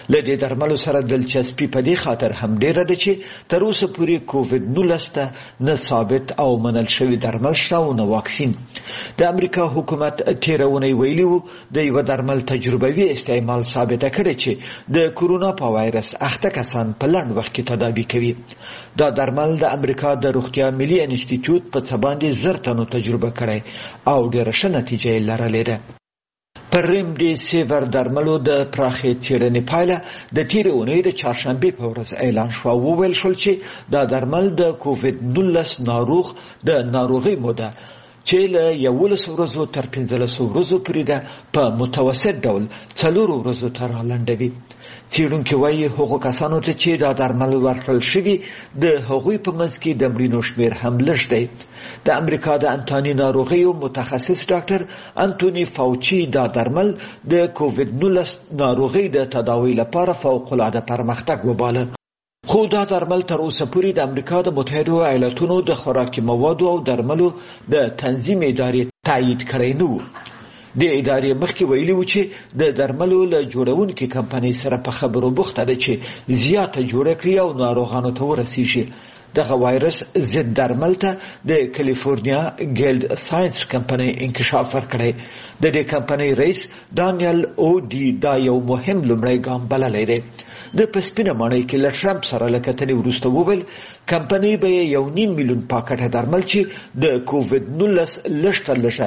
له دې درملو سره دلچسپي په دې خاطر هم ډیره ده چې تر اوسه پورې کووډ-19 ته نه ثابت او منل شوی درمل شته او نه واکسین. د امریکا حکومت تېره اونۍ ویلي وو د یوه درمل تجربوي استعمال ثابته کړې چې د کورونا په وایرس اخته کسان په لنډ وخت کې تداوي کوي. دا درمل د امریکا د روغتیا ملي انسټیټیوټ په څه باندې 1000 تنو تجربه کړی او ډېره ښه نتیجه یې لرلې ده. پر ریمډیسیور درملو د پراخې څېړنې پایله د تېرې اونۍ د چهارشنبې په ورځ اعلان شوه. وویل شول چې دا درمل د کووډ-19 ناروغ د ناروغۍ موده چې له 11 ورځو تر 15 ورځو پورې ده په متوسط ډول 4 ورځو ته رالنډوي. څېړونکي وایي هغو کسانو ته چې دا درمل ورکړل شوي د هغوی په منځ کې د مړینو شمېر هم لږ دی. د امریکا د انتاني ناروغیو متخصص ډاکټر انتوني فاوچي دا درمل د کووډ-19 ناروغۍ د تداوی لپاره فوق‌العاده پرمختګ وباله. خو دا درمل تر اوسه پورې د امریکا د متحده ایالاتونو د خوراکي موادو او درملو د تنظیم ادارې تایید کړی نه و. د ادارې مخکې ویلي و چې د درملو له جوړونکي کمپنۍ سره په خبرو بوخته ده چې زیاته جوړه کړي او ناروغانو ته ورسیږي. دغه وایرس ضد درمل ته د کالیفورنیا ګیلډ ساینس کمپنۍ انکشاف ورکړی. د دې کمپنۍ رئیس دانیل او ډي دا یو مهم لومړی ګام بللی دی. د پسپینه ماڼۍ کې له ټرمپ سره له کتنې وروسته وویل کمپنۍ به 1.5 میلیون پاکټه درمل چې د کووډ-19 لږ تر لږه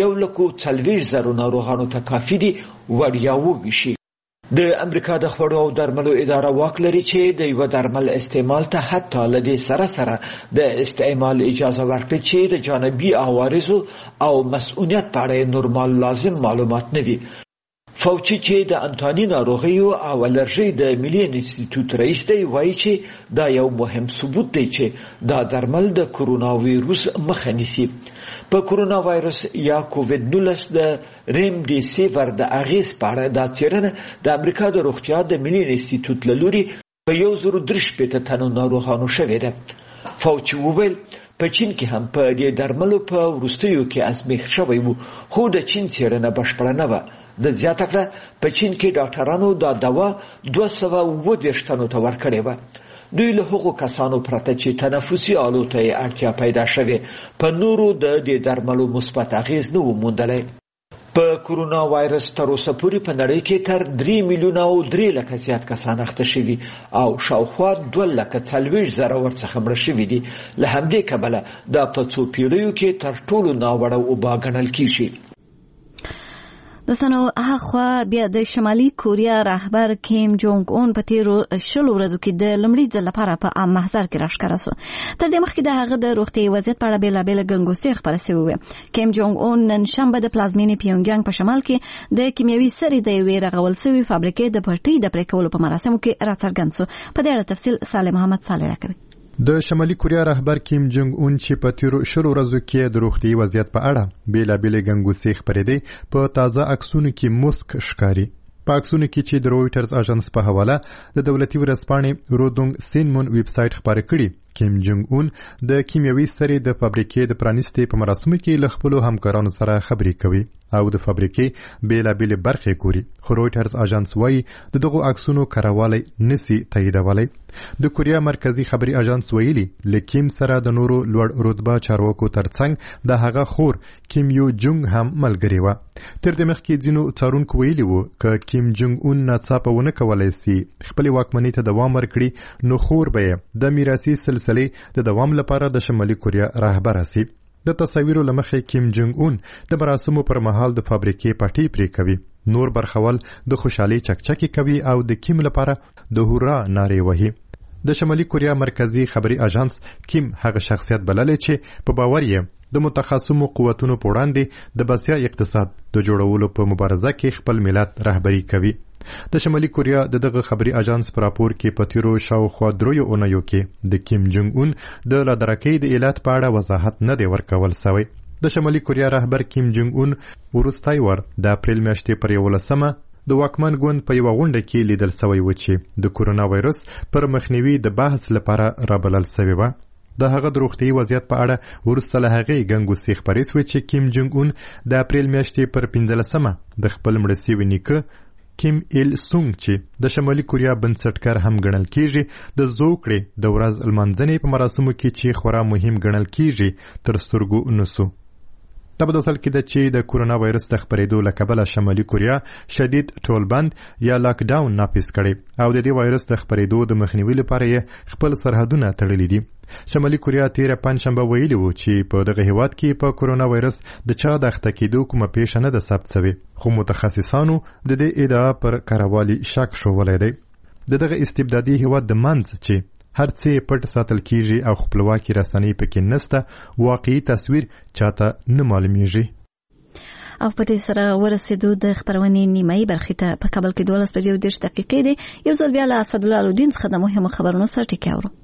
140,000 ناروغانو ته کافي دي وړیا وویشي. د امریکا د خوړو او درملو اداره واک لري چې د یو درمل استعمال ته حتی له دې سره د استعمال اجازه ورکړي چې د جانبي عوارضو او مسؤلیت په اړه نورمال لازم معلومات نه وي. فاوچي چې د انتاني ناروغیو او الرژي د ملي انسټیټیوټ رئیس دی وایي چې دا یو مهم ثبوت دی چې دا درمل د کورونا ویروس مخه نیسي. په کورونا وایرس یا کووډ-19 د ریمډیسیور د اغیز په اړه دا څېړنه د امریکا د روغتیا د ملي انسټیټیوټ له لوري په 1,360 تنو ناروغانو شوې ده. فاوچي وویل په چین کې هم په دې درملو په وروستیو کې ازمېښت شوی و خو د چین څېړنه بشپړه نه وه. د زیاته کړه په چین کې ډاکټرانو دا دوا 230 تنو ته ورکړې وه. دوی له هغو کسانو پرته چې تنفسي آلو ته یې اړتیا پیدا شوې په نورو د دې درملو مثبت اغیز نه و موندلی. په کورونا وایرس تر اوسه پورې په نړۍ کې تر 3 میلیونه او 3 لکه زیات کسان اخته شوي او شاوخوا 240,000 ورڅخه مړه شوي دي. له همدې کبله دا په څو پیړیو کې تر ټولو ناوړه وبا ګڼل کیږي. دوستانو هغه بیا د شمالي کوریا رهبر کیم جونګ اون په تیرو 20 ورځو کې د لومړي ځل لپاره په عام محضر کې راښکاره شو. تر دې مخکې د هغه د روغتي وضعیت په اړه بېلابېل ګنګوسې خپرې شوې وې. کیم جونګ اون نن شنبه د پلازمینې پیونګیانګ په شمال کې د کیمیاوي سرې د یوې رغول شوې فابریکې د پټۍ د پرې کولو په مراسمو کې راڅرګند شو. په دې اړه تفصیل صالح محمد صالح راکوي. د شمالي کوریا رهبر کیم جونګ اون چې په تیرو 20 ورځو کې د روغتي وضعیت په اړه بیلابېل ګنګوسې خپرېدې په تازه عکسونو کې مسک ښکاري. په عکسونو کې چې د رویټرز اژانس په حواله د دولتي ورځپاڼې رودونګ سینمون ویب سایټ خبرې کړي کیم جونګ اون د کیمیاوي سرې د فابریکې د پرانیستې په مراسمو کې له خپلو همکارانو سره خبرې کوي او د فابریکې بیلابېلې برخې ګوري. خو رویټرز اژانس وایي د دغو عکسونو کاروالی نسی تاییدولی. د کوریا مرکزی خبري اژانس ویلي لکیم سره د نورو لوړ رتبه چارواکو ترڅنګ د هغه خور کیم یو جونګ هم ملګری و. تر دې مخکې ځینو څارونکو ویلي وو که کیم جونګ اون ناڅاپه ونه کولی سي خپلې واکمنۍ ته دوام ورکړي نو خور به یې د میراثي سلسلې د دوام لپاره د شمالي کوریا رهبره سي. د تصاویرو له مخې کیم جونګ اون د مراسمو پر مهال د فابریکې پټۍ پرې کوي. نور برخوال د خوشحالۍ چکچکې کوي او د کیم لپاره د هورا نارې وهي. د شمالي کوریا مرکزی خبري اژانس کیم هغه شخصیت بللی چې په باور یې د متخصصو قوتونو په وړاندې د بسیا اقتصاد د جوړولو په مبارزه کې خپل ملت رهبري کوي. د شمالي کوریا د دغه خبري اژانس پر راپور کې په تیرو شاوخوا 3 اونیو کې د کیم جونګ اون د لادرکۍ د علت په اړه وضاحت نه دی ورکول شوی. د شمالي کوریا رهبر کیم جونګ اون وروستی ور د اپریل میاشتې پر 11 د واکمن ګوند په یو غونډه کې لیدل شوی و چې د کورونا وایرس پر مخنیوي د بحث لپاره رابلل شوی و. د هغه د روغتي وضعیت په اړه وروسته له هغې ګنګوسې خپرې شوې چې کیم جونګ اون د اپریل میاشتې پر 15 د خپل مړه شوي نیکه کیم ایل سونګ چې د شمالي کوریا بنسټګر هم ګڼل کیږي د زوکړې د ورځ لمانځنې په مراسمو کې چې خورا مهم ګڼل کیږي تر سترګو نسو. دا په اصل کې د چې د کورونا وایرس د خپرېدو له کبله شمالي کوریا شدید ټولبند یا لاک ډاون نافذ کړي او د دې وایرس د خپرېدو د مخنیوي لپاره یې خپل سرحدونه تړلي دي. شمالي کوریا تیره پنجشنبه ویلي وو چې په دغه هیواد کې په کورونا وایرس د چا د اخته کېدو کومه پیښه نه ده ثبت شوې، خو متخصصانو د دې ادعا پر کاروالي شک شولی دی. د دغه استبدادي هیواد د منځ چې هر څه پټ ساتل کیږي او خپلواکي رسنۍ پکې نسته، واقعي تصویر چاته نه معلومیږي. او په دې سره ورسېدو د خبرونې نیمایي برخې ته. په کابل کې 12:30 دی. یو ځل بیا له اسدالله الدین څخه د مهمو خبرونو سره ټکی اورو.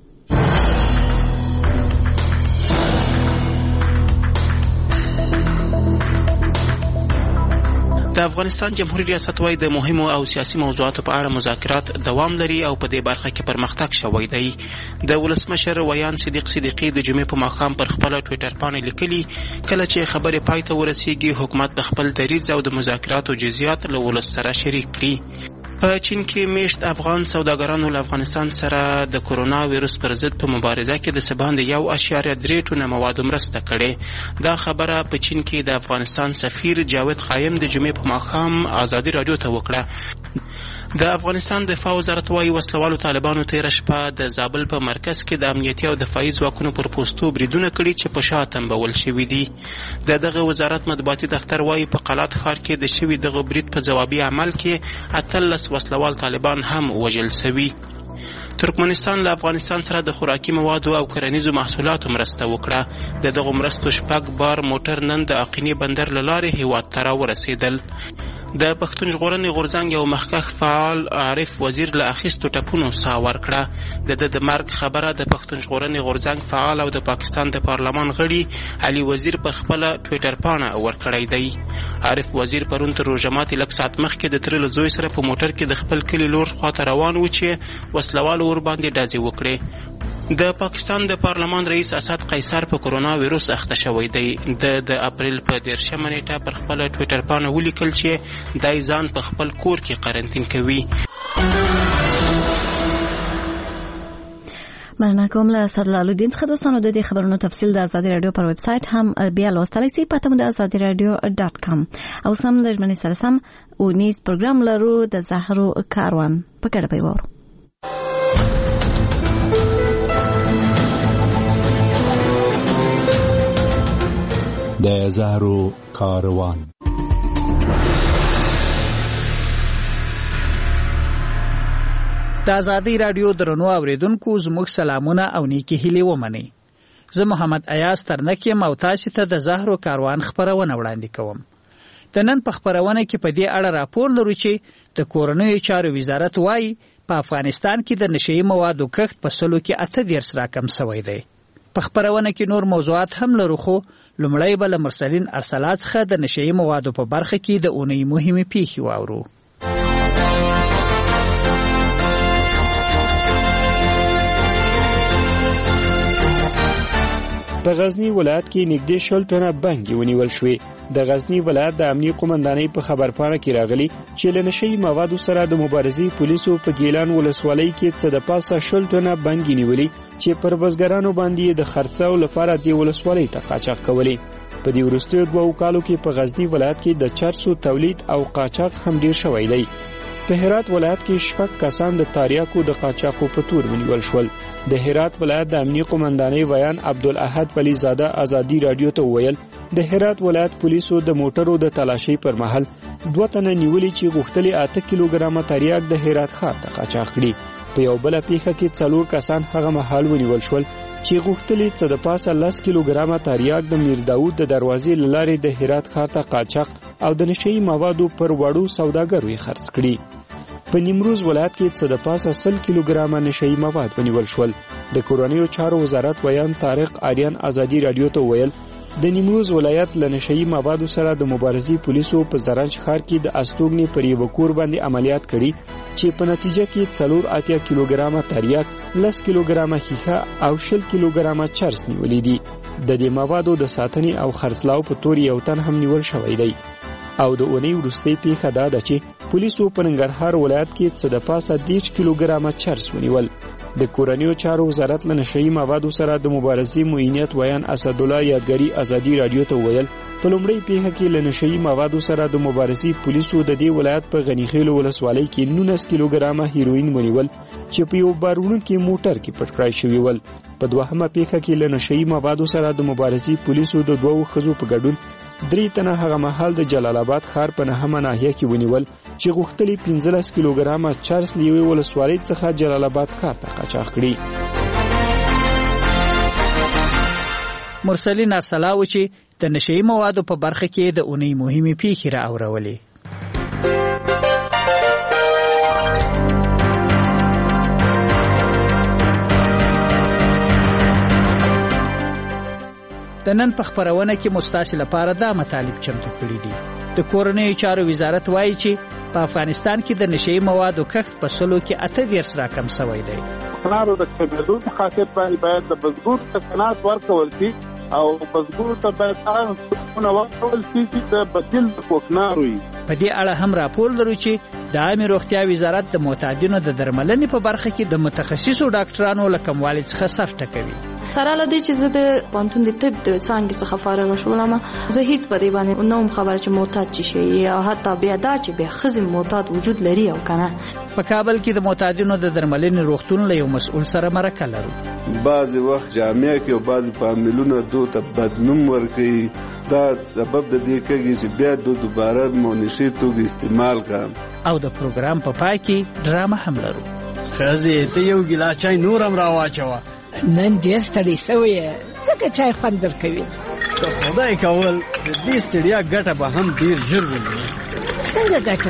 د افغانستان جمهوریت ریاست وايي د مهمو او سیاسي موضوعاتو په اړه مذاکرات دوام لري او په دې برخه کې پرمختګ شوی دی. د ولسمشر ویان صدیق صدیقی د جمعې په ماښام پر خپل ټویټر باندې لیکلي کله چې خبرې پای ته ورسیږي حکومت د خپل دریځ او د مذاکراتو جزئیات له ولس سره شریک کړي. په چین کې میشت افغان سوداګرانو له افغانستان سره د کورونا وایرس پر ضد په مبارزه کې د سباند 1.3 ټنه مواد مرسته کړي. دا خبره په چین کې د افغانستان سفیر جاوید قایم د جمعې په ماښام ازادي رادیو ته وکړه. د افغانستان دفاع وزارت وايي وسلوالو طالبانو تیره شپه د زابل په مرکز کې د امنیتي او دفاعي ځواکونو پر پوستو بریدونه کړي چې په شا تنبول شوي دي. دغه وزارت مطبوعاتي دفتر وايي په قلات ښار کې د شوي دغه برید په ځوابي عمل کې 18 وسلوال طالبان هم وژل شوي. ترکمنستان له افغانستان سره د خوراکي موادو او کرنیزو محصولاتو مرسته وکړه. د دغه مرستو 6 بار موټر نن د اقینې بندر له لارې هیواد ته راورسېدل. د پښتون ژغورنې غورځنګ یو مخکښ فعال عارف وزیر له اخیستو ټپونو ساه ورکړه. د مرګ خبره د پښتون ژغورنې غورځنګ فعال او د پاکستان د پارلمان غړي علي وزیر پر خپل ټویټر باندې ورکړی دی. عارف وزیر پرون تر روژه ماتي لږ ساعت مخکې د تره له زوی سره په موټر کې د خپل کلي لور خواته روان و چې وسلوالو ور باندې ډزې وکړې. د پاکستان د پارلمان رئیس اسد قیصر په کورونا وایرس اخته شوی دی. د اپریل په 13 نیټه پر خپل ټویټر باندې ولیکل چې دای ځان په خپل کور کې قرنطین کوي. مننه کوم له اسدالله الدین څخه. دوستانو د دې خبرونو تفصیل د ازادي رادیو پر ویب سټ هم بیا لوستلی شئ په تم د azadiradio.com. او سم د ژمنې سره سم او نیز پروګرام لرو د زهرو کاروان په ګډه پیوارو. د زهرو کاروان. د ازادي رادیو درنو اوریدونکو زموږ سلامونه او نیکی هیلې ومنئ. زه محمد ایاز ترنک یم او تاسو ته د زهرو کاروان خبرونه وړاندې کوم. د نن په خبرونه کې په دې اړه راپور لرو چې د کورنیو چارو وزارت وايي په افغانستان کې د نشئی موادو کښت په سلو کې 18 راکم شوی دی. په خبرونه کې نور موضوعات هم لرو، خو لومړی به له مرسلین ارسلات څخه د نشئی موادو په برخه کې د اونۍ مهمه پیښې واورو. په غزنی ولایت کې نږدې 100 ټنه بنګي ونیول شوې. د غزنی ولایت د امنیه قومندانۍ په خبرپاڼه کې راغلي چې له نشئی موادو سره د مبارزې پولیسو په ګیلان ولسوالۍ کې څه د پاسه 100 ټنه بنګي نیولي چې پر بزګرانو باندې د خرڅو لپاره د ولسوالۍ ته قاچاق کولې. په دې وروستیو 2 کالو کې په غزنی ولایت کې د چرسو تولید او قاچاق هم ډیر شوی دی. په هرات ولایت کې 6 کسان د تاریاکو د قاچاقو په تور ونیول شول. د هرات ولایت د امنیه قومندانۍ ویان عبدالاحد ولی زاده ازادي رادیو ته ویل د هرات ولایت پولیسو د موټرو د تلاشي پر مهال 2 تنه نیولي چې غوښتلي 8 کیلوګرام تاریاک د هرات ښار ته قاچاق کړي. په یو بل پیښه کې 4 کسان هغه مهال ونیول شول چې غوښتلي څه د پاسه 10 کیلوګرام تاریاک د میر داوود د دروازې لارې د هرات ښار ته قاچاق او د نشئی موادو پر وړو سوداګرو خرڅ کړي. په نیمروز ولایت کې څه د پاسه 100 کیلوګرام نشئی مواد ونیول شول. د کورنیو چارو وزارت ویان طارق آریان ازادي رادیو ته ویل د نیمروز ولایت له نشئی موادو سره د مبارزې پولیسو په زرنج ښار کې د استوګنې پر یو کور باندې عملیات کړي چې په نتیجه کې 4 کیلوګرام تاریاک 10 کیلوګرام خیخه او 10 کیلوګرام چرس نیولې دي. د دې موادو د ساتنې او خرڅلاو په تور یو تن هم نیول شوی دی. او د اونۍ وروستۍ پیښه دا ده چې پولیسو په ننګرهار ولایت کې څه د پاسه 10 کیلوګرامه چرس ونیول. د کورنیو چارو وزارت له نشهیي موادو سره د مبارزې معینیت ویان اسدالله یادګاري ازادي رادیو ته ویل په لومړۍ پیښه کې له نشهیي موادو سره د مبارزې پولیسو د دې ولایت په غنیخیل ولسوالۍ کې 19 کیلوګرامه هیروین ونیول چې په یو بارونکي موټر کې پټ کړای شوی ول. په دوهمه پیښه کې له نشهیي موادو سره د مبارزې پولیسو د 2 ښځو په ګډون 3 تنه هغه مهال د جلال آباد ښار په نهمه ناحیه کې ونیول چې غوښتلي 15 کیلوګرامه چرس له یوې ولسوالۍ څخه جلال آباد ښار ته قاچاق کړي. مرسلین ارسلاو چې د نشهیي موادو په برخه کې د اونۍ مهمې پیښې را اورولې. د نن په خبرونه کې مستاسل لپاره دا مطالب چمتو کړي دي. د کورنیو چارو وزارت وایي چې په افغانستان کې د نشهیي موادو کښت په سلو کې 18 راکم شوی دی. خلارو د کډو په خاطر باید د بزګر تکنات ورکول شي او بزګر ته باید هغه ورکول شي چې د بدیل کوکنارو وي. په دې اړه هم راپور لرو چې د عامه روغتیا وزارت د معتادینو د درملنې په برخه کې د متخصصو ډاکټرانو له کموالي څخه سر ټکوي. سره لدی چې زه د پانتون د طب د څنګه څخه فارغ شوم، زه هیڅ په دې باندې نوم خبره چې معتاد شي یا حتی بیا دا چې به خزم معتاد وجود لري او کنه. په کابل کې د معتادینو د درملنې روغتون له یو مسؤل سره مرکه لرو. بعضی وخت جامعه کې او بعضی فامیلونه دوی ته بدنوم ورکوي، دا سبب د دې کېږي چې بیا دوباره مونشي توګه استعمال کړي. او د پروګرام په پای کې ډرامه هم لرو. خزه ته یو ګیلاس چای نورم راواچوه. نن ډېر ستړی شوی ځکه چای خوند درکوي. که خدای کول د دې ستړیا ګټه به هم ډېر ژر ومومي. څنګه ګټه؟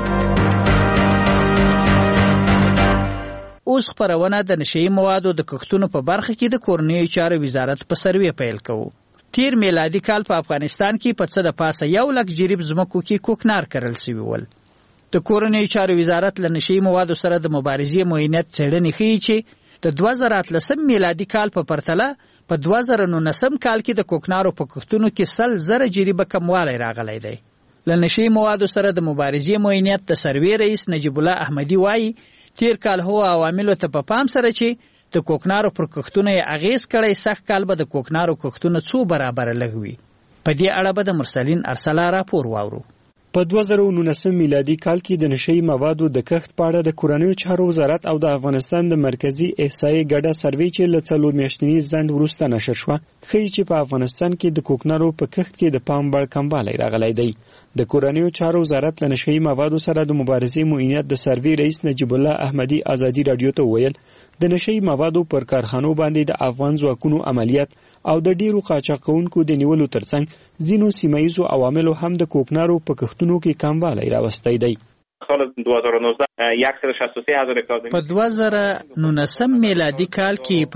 اوس خبرونه د نشهیي موادو د کښتونو په برخه کې د کورنیو چارو وزارت په سروې پیل کوو. تیر میلادي کال په افغانستان کې په څه د پاسه 1 لک جریب ځمکو کې کوکنار کرل شوي ول. د کورنیو چارو وزارت له نشهیي موادو سره د مبارزې معینیت څېړنې ښیي چې د 2013 میلادي کال په پرتله په 2019 کال کې د کوکنارو په کښتونو کې 100,000 جریبه کموالی راغلی دی. له نشهیي موادو سره د مبارزې معینیت د سروې رئیس نجیب الله احمدي وایي تیر کال هو عواملو ته په پام سره چې د کوکنارو پر کښتونو یې اغیز کړی، سخت کال به د کوکنارو کښتونه 2 برابره لږ وي. په دې اړه به د مرسلین ارسلا راپور واورو. په 2019 میلادي کال کې د نشهیي موادو د کښت په اړه د کورنیو چارو وزارت او د افغانستان د مرکزی احصایې ګډه سروې چې له 4 میاشتني ځنډ وروسته نشر شوه ښیي چې په افغانستان کې د کوکنارو په کښت کې د پام وړ کموالی راغلی دی. د کورنیو چارو وزارت له نشهیي موادو سره د مبارزې معینیت د سروې رئیس نجیب الله احمدي ازادي رادیو ته ویل د نشهیي موادو پر کارخانو باندې د افغان ځواکونو عملیات او د ډیرو قاچاقونکو د نیولو ترڅنګ ځینو سیمایزو عواملو هم د کوکنارو په کښتونو کې کموالی راوستی دی. سال 2019 163,000 په 2019 میلادي کال کې په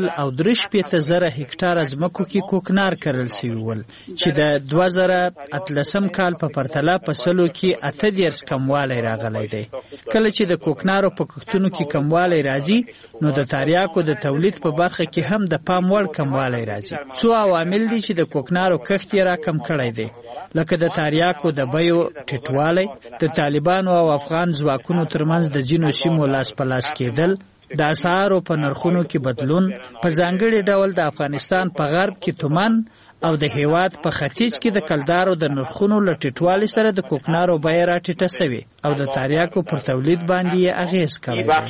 1,3,000 هکتاره ځمکو کې کوکنار کرل شوي ول چې د 2013 کال په پرتله په سلو کې 18 کموالی راغلی دی. کله چې د کوکنارو په کښتونو کې کموالی راځي نو د تریاکو د تولید په برخه کې هم د پام وړ کموالی راځي. څو عوامل دي چې د کوکنارو کښت یې راکم کړی دی، لکه د تریاکو د بیو ټیټوالی، د طالبانو او افغان ځواکونو ترمنځ د ځینو سیمو لاس په لاس کېدل، د اسعارو په نرخونو کې بدلون، په ځانګړي ډول د افغانستان په غرب کې تومان او د هیواد په ختیځ کې د کلدارو د نرخونو له ټیټوالي سره د کوکنارو بیه راټیټه سوې او د تریاکو پر تولید باندې یې اغیز کړی دی.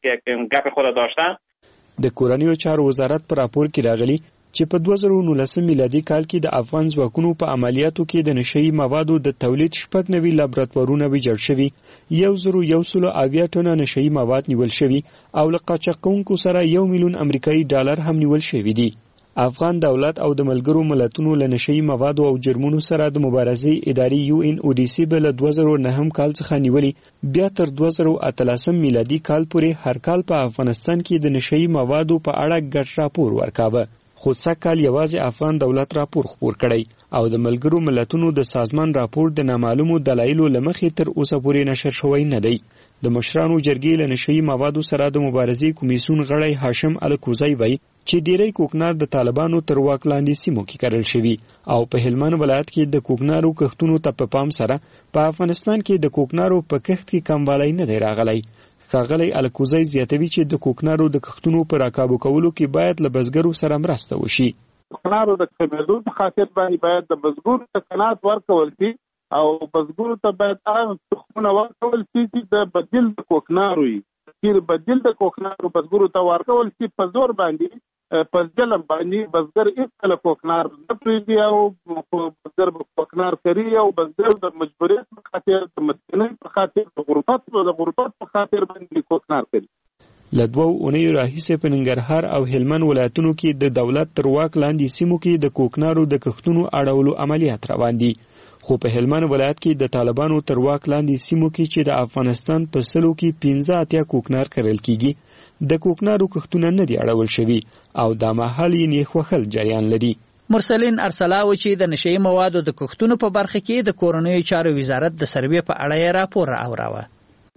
د کورنیو چارو وزارت په راپور کې راغلی چې په 2019 میلادي کال کې د افغان ځواکونو په عملیاتو کې د نشهیي موادو د تولید 9 لابراتوارونه ویجاړ شوي، 1,070 ټنه نشهیي مواد نیول شوي او له قاچاقونکو سره 1 میلیون امریکایي ډالر هم نیول شوي دي. افغان دولت او د ملګرو ملتونو له نشهیي موادو او جرمونو سره د مبارزې ادارې UNODC به له 2009 کال څخه نیولي، بیا تر 2013 میلادي کال پورې هر کال په افغانستان کې د نشهیي موادو په اړه ګډ راپور ورکاوه. خو سکهال یوازې افغان دولت راپور خپور کړی او د ملګرو ملتونو د سازمان راپور د نامعلومو دلایلو له مخې تر اوسه پورې نشر شوی نه دی. د مشرانو جرګې له نشهیي موادو سره د مبارزې کمیسیون غړی هاشم الکوزی وایي چې ډیری کوکنار د طالبانو تر واک لاندې سیمو کې کرل شوي او په هلمند ولایت کې د کوکنارو کښتونو ته په پام سره په افغانستان کې د کوکنارو په کښت کې کموالی نه دی راغلی. ښاغلی الکوزی زیاتوي چې د کوکنارو د کښتونو په راکابو کولو کې باید له بزګرو سره مرسته وشي. کوکنارو د کمیدو په خاطر باندې باید د بزګرو تکنات ورکول شي او بزګرو ته باید هغه تخمونه ورکول شي چې د بدیل د کوکنارو وي. چې بدیل د کوکنارو بزګرو ته ورکول شي په زور باندې په ظلم باندې بزګر هیڅکله کوکنار نه پرېږدي او بزګر به کوکنار کوي او بزګر د مجبوریت په خاطر د مسکینۍ په خاطر د غربت په خاطر باندې کوکنار کوي. له 2 اونیو راهیسې په ننګرهار او هلمند ولایتونو کې د دولت تر واک لاندې سیمو کې د کوکنارو د کښتونو اړولو عملیات روان دي. خو په هلمند ولایت کې د طالبانو تر واک لاندې سیمو کې چې د افغانستان په سلو کې 15 کوکنار کرل کیږي د کوکنارو کښتونه نه دي اړول شوي او دا مهال یې نیخ وهل جریان لري. مرسلین ارسلاوي چې د نشهیي موادو د کښتونو په برخه کې د کورنیو چارو وزارت د سروې په اړه یې راپور راوړاوه.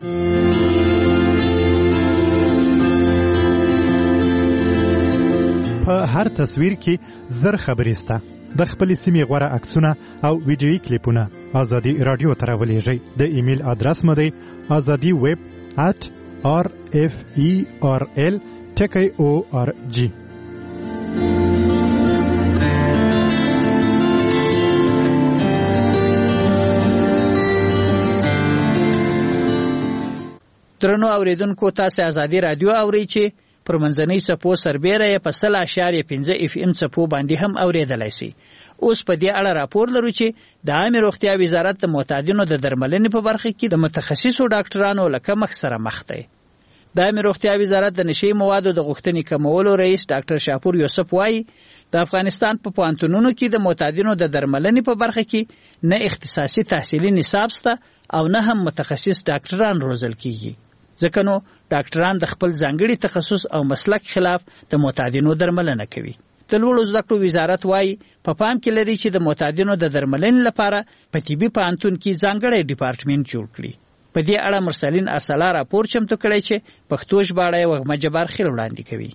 په هر تصویر کې زر خبرې سته. د خپلې سیمې غوره عکسونه او ویډیویي کلیپونه ازادي رادیو ته راولېږئ. د ایمیل ادرس مو دی azadi@rferl.org. درنو اوریدونکو تاسو ازادي رادیو اورئ چې پر منځنۍ څپو سربیره په 0.5 FM څپو باندې هم اوریدلای شي. اوس په دې اړه راپور لرو چې د عامه روغتیا وزارت د معتادینو د درملنې په برخه کې د متخصصو ډاکټرانو له کمښت سره مخ دی. د عامه روغتیا وزارت د نشهیي موادو د غوښتنې کمولو رئیس ډاکټر شاپور یوسف وایي د افغانستان په پوهنتونونو کې د معتادینو د درملنې په برخه کې نه اختصاصي تحصیلي نصاب شته او نه هم متخصص ډاکټران روزل کیږي. ځکه نو ډاکټران د خپل ځانګړي تخصص او مسلک خلاف د معتادینو درملنه کوي. د لوړو زده کړو وزارت وایي په پام کې لري چې د معتادینو د درملنې لپاره په طبي پوهنتون کې ځانګړی ډپارټمنټ جوړ کړي. په دې اړه مرسلین ارسلا راپور چمتو کړی چې پښتو ژباړه یې وږمه جبار خیل وړاندې کوي.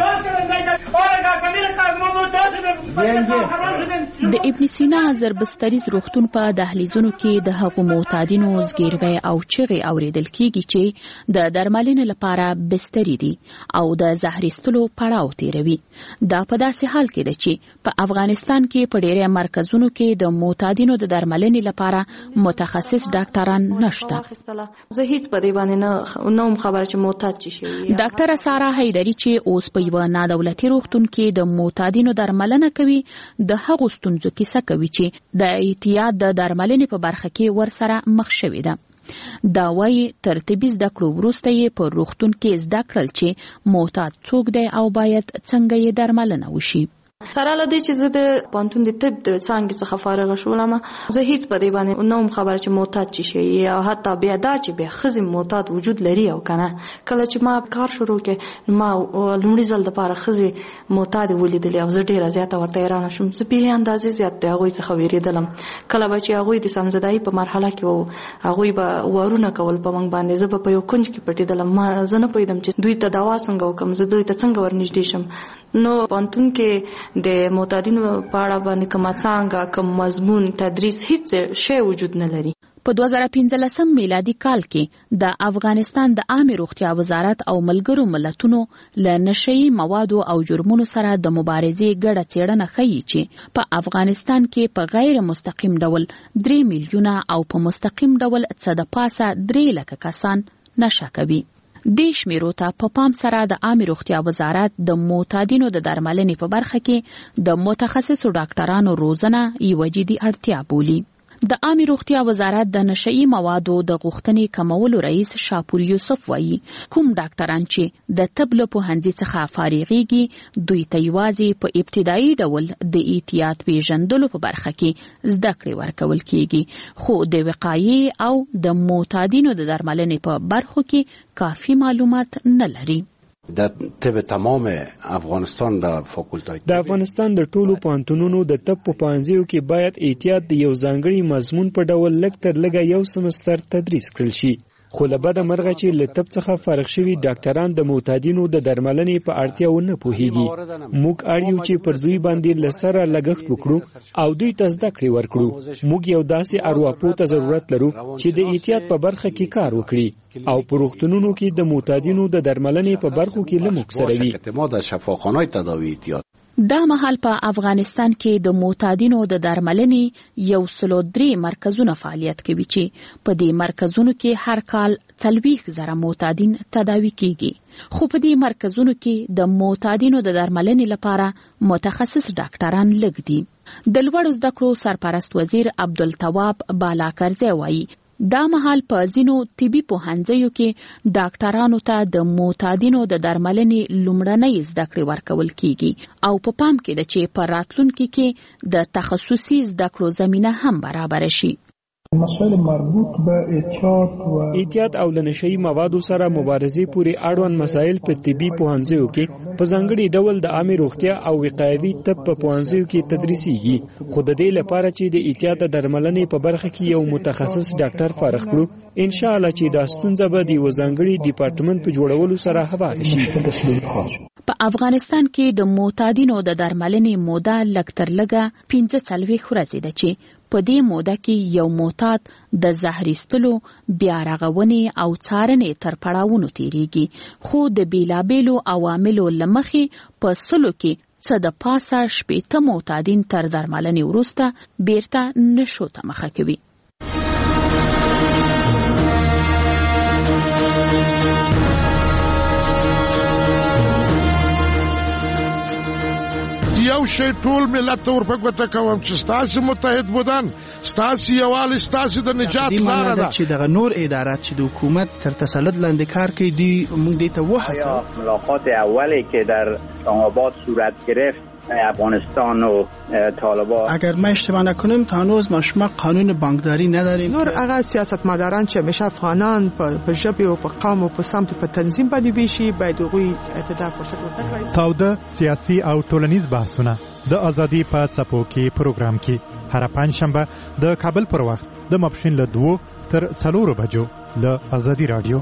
د ابن سینا زربستریز روغتون په دهلیزونو کې د هغو معتادینو زګیروي او چغې اوریدل کیږي چې د درملنې لپاره بستري دي او د زهر ایستلو پړاو تیروي. دا په داسې حال کې ده چې په افغانستان کې په ډېرو مرکزونو کې د معتادینو د درملنې لپاره متخصص ډاکټران نشته. زه هیڅ په دې باندې نه خبره چې معتاد شي. ډاکټر سارا حیدری چې اوس په یو نادولتي روغتون کې د معتادینو درملنه کوي د هغو ستونزو کیسه کوي چې د احتیاط د درملنې په برخه کې ورسره مخ شوې ده. دا وایي تر طبي زده کړو وروسته یې په روغتون کې زده کړل چې معتاد څوک دی او باید څنګه یې درملنه وشي. سره لدی چې زه د پانتون د طب د څانګې څخه فارغ شولم، زه هیڅ په دې باندې نوم خبره چې معتاد شي یا حتی بیا دا چې بیا خزم معتاد وجود لري او کنه. کله چې ما کار شروع کړ ما لومړي ځل د پاره خزي معتاد ولیدل او زه ډیره زیاته ورته ایران شوم. زه په اندازې زیات دی هغه څخه ویریدلم. کله به چې هغه د سمزدای په مرحله کې وو هغه به وارونه کول په منګ باندې، زه په یو کنج کې پټیدلم. ما زه نه پوهیدم چې دوی ته دوا څنګه وکم، زه دوی ته څنګه ورنږدې شم. نو پانتون کې د معتادینو په اړه باندې کوم څنګه کوم مضمون تدریس هیڅ شی وجود نه لري. په 2015 میلادي کال کې د افغانستان د عامه روغتیا وزارت او ملګرو ملتونو له نشهیي موادو او جرمونو سره د مبارزې ګډه څېړنه ښیي چې په افغانستان کې په غیر مستقیم ډول 3 میلیونه او په مستقیم ډول څه د پاسه 3 لکه کسان نشه کوي. د شمیرو ته په پام سره د عامه روغتیا وزارت د معتادینو د درملنې په برخه کې د متخصصو ډاکټرانو روزنه یوه جدي اړتیا بولي. د عامه روغتیا وزارت د نشهیي موادو د غوښتنې کمولو رئیس شاپور یوسف وایي کوم ډاکټران چې د طب له پوهنځي څخه فارغېږي دوی ته یوازې په ابتدایي ډول د احتیاط پیژندلو په برخه کې زده کړې ورکول کیږي، خو د وقایې او د معتادینو د درملنې په برخو کې کافي معلومات نه لري. د طب تمام افغانستان د فاکولټای د افغانستان د ټولو پوهنتونونو د طب په پوهنځیو کې باید احتیاط د یو ځانګړي مضمون په ډول لږ تر لږه یو سمستر تدریس کړل شي. خو له بده مرغه چې له طب څخه فارغ شوي ډاکټران د معتادینو د درملنې په اړتیاو نه پوهیږي. موږ اړ یو چې پر دوی باندې له سره لګښت وکړو او دوی ته زده کړې ورکړو. موږ یو داسې ارواپوه ته ضرورت لرو چې د احتیاط په برخه کې کار وکړي او په روغتونونو کې د معتادینو د درملنې په برخو کې له موږ سره وي. اعتماد شفاخانه‌های تداوی احتیاط دا مهال په افغانستان کې د معتادینو د درملنې 103 مرکزونه فعالیت کوي چې په دې مرکزونو کې هر کال 40,000 معتادین تداوی کیږي. خو په دې مرکزونو کې د معتادینو د درملنې لپاره متخصص ډاکټران لږ دي. د لوړ زده کړو سرپرست وزیر عبدالتواب بالاکرزی وایي دا مهال په ځینو طبي پوهنځیو کې ډاکټرانو ته د معتادینو د درملنې لومړنۍ زده کړې ورکول کیږي او په پام کې ده چې په راتلونکي کې د تخصصي زده کړو زمینه هم برابر شي. مسائل مربوط به احتیاط او له نشئی موادو سره مبارزې پورې اړوند مسایل په طبي پوهنځیو کې په ځانګړي ډول د عامه روغتیا او وقایوي طب په پوهنځیو کې تدریسیږي. خو د دې لپاره چې د احتیاط درملنې په برخه کې یو متخصص ډاکټر فارغ کړو، ان شاء الله چې دا ستونزه به د وځانګړي ډپارټمنټ په جوړولو سره حل شي. په افغانستان کې د معتادینو د درملنې موده لږ تر لږه 45 ورځې ده چې په دې موده کې یو معتاد د زهر ایستلو، بیا رغونې او څارنې تر پړاوونو تیریږي. خو د بیلابیلو عواملو له مخې په سلو کې څه د پاسه 80 معتادین تر درملنې وروسته بیرته نشو ته مخه کوي. یو شی ټول ملت ته ورپګوته کوم چې ستاسو متحد بودن، ستاسو یووالی، ستاسو د نجات لاره ده. چې دغه نور ادارات چې د حکومت تر تسلط لاندې کار کوي دی موږ دې ته وحسه. ملاقات اولی که در اسلام‌آباد صورت گرفت افغانستان و طالبان، اگر ما اشتباه نکنیم تا هنوز ما شما قانون بانکداری نداریم. نور هغه سیاستمداران چې همیشه افغانان په ژبه او په قوم او په سمت په تنظیم باندې بيشي باید هغوی اعتدال فرصت ورکړي. تاوده سیاسي او ټولنیز بحثونه د ازادي په څپو کې پروګرام کې هر پنځشنبه د کابل پر وخت د ماپښین له 2 تر 4 بجو له ازادي رادیو.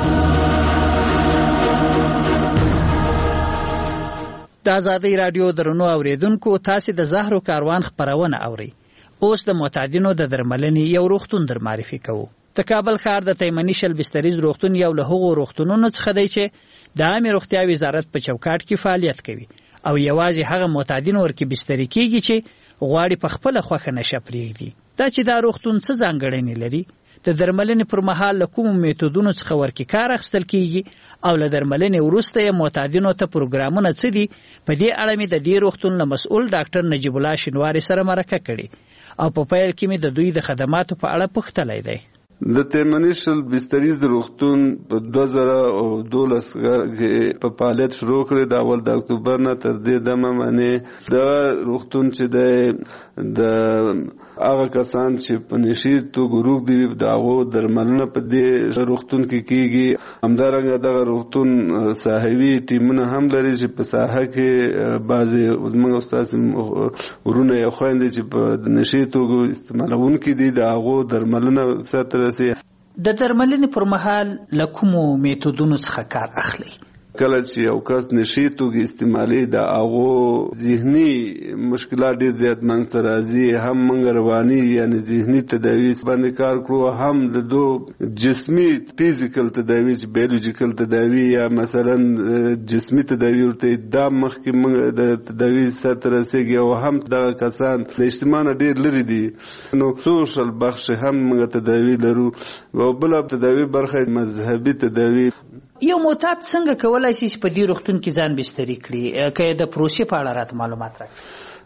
د ازادي رادیو درنو اوریدونکو، تاسو د زهرو کاروان خبرونه اوري. اوس د معتادینو د درملنې یو روغتون در معرفي کوو. د کابل ښار د تیمنی شل بستریز روغتون یو له هغو روغتونونو څخه دی چې د عامه روغتیا وزارت په چوکاټ کې فعالیت کوي او یوازې هغه معتادین ورکه بستری کیږي چې غواړي په خپل خوښه نشه پرېږدي. دا چې دا روغتون څه ځانګړنې لري، د درملنې پر مهال له کومو میتودونو څخه ورکه کار اخیستل کیږي او له درملنې وروسته یې معتادینو ته پروګرامونه څه دي، په دې اړه مې د دې روغتون له مسؤل ډاکټر نجیب الله شینواری سره مرکه کړې او په پیل کې مې د دوی د خدماتو په اړه پوښتلی دی. د تیمنی شل بستریز روغتون په 2012 کې په فعالیت شروع کړی. د اول د اکتوبر نه تر دې دمه باندې د روغتون چې د هغه کسان چې په نشي توګه روغ دي د هغو درملنه په دې روغتون کې کیږي. همدارنګه دغه روغتون ساحوي ټیمونه هم لري چې په ساحه کې بعضې زموږ استاد ورونه یا خویندې چې په نشي توګه استعمالونکي دي د هغو درملنه سره د درملنې پر مهال له کومو میتودونو څخه کار اخلي؟ کله چې یو کس نشي توګه استعمالي د هغو ذهني مشکلات ډېر زیات منځته راځي. هم موږ رواني یعنی ذهني تداوی باندې کار کړو، هم د دو جسمي فزیکل تداوی چې بیولوژیکل تداوی یا مثلا جسمي تداوی ورته دا مخکې موږ د تداوی سره رسېږي او هم دغه کسان د اجتماع نه ډېر لري دي. نو سوشل بخش هم موږ تداوی لرو او بل تداوی برخه مذهبي تداوی. یو معتاد څنګه کولای شي چې په دې روغتون کې ځان بستری کړي؟ که د پروسې په اړه راته معلومات راکړي.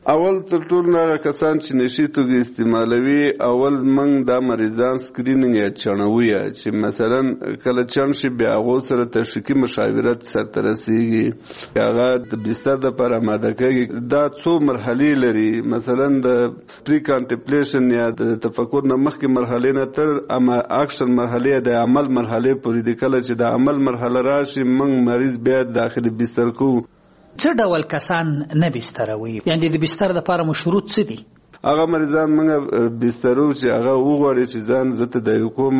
اول تر ټولو هغه کسان چې نشي توکي استعمالوي اول موږ دا مریضان سکرینینګ یا چڼوي چې مثلا کله چڼ شي بیا هغه سره تشخیصي مشاورت سره رسیږي هغه د بستر د پر آماده کوي دا څو مرحلې لري مثلا د پری کانټمپلیشن یا د تفکر نه مخکې مرحله نه تر اکشن مرحله د عمل مرحله پورې د کله چې د عمل مرحله راشي موږ مریض بیا داخلي بستر کو څه ډول کسان نه بستروي یعنی د بستر لپاره مشروط څه دي هغه مریضان موږ بسترو چې هغه وغواړي چې ځان زته د کوم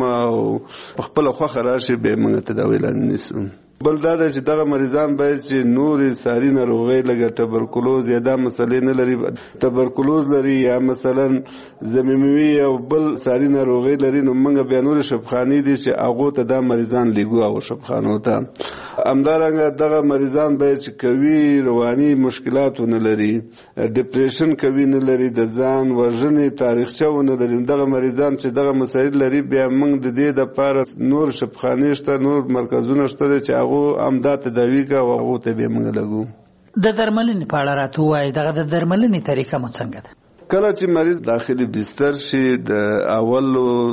او خپل خوخه راشي به موږ تداوی لاندې نیسو بل دا چې دغه مریضان باید چې نورې ساري ناروغۍ لکه تبرکلوز یا دا مسلې نه لري تبرکلوز لري یا مثلا زمینوي او بل ساري ناروغۍ لري نو موږ بیا نورې شفخانې دي چې هغو ته دا مریضان لیږو هغو شفخانو ته همدارنګه دغه مریضان باید چې قوي رواني مشکلات ونه لري ډیپریشن قوي نه لري د ځان وژنې تاریخچه ونه لري دغه مریضان چې دغه مسایل لري بیا موږ د دې دپاره نور شفخانې شته نور مرکزونه شته چې هغو همدا تداوي کا او هغو ته به موږ لګو د درملنې په اړه راته ووایئ دغه د درملنې طریقه مو څنګه ده کله چې مریض داخلي بستر شي د اول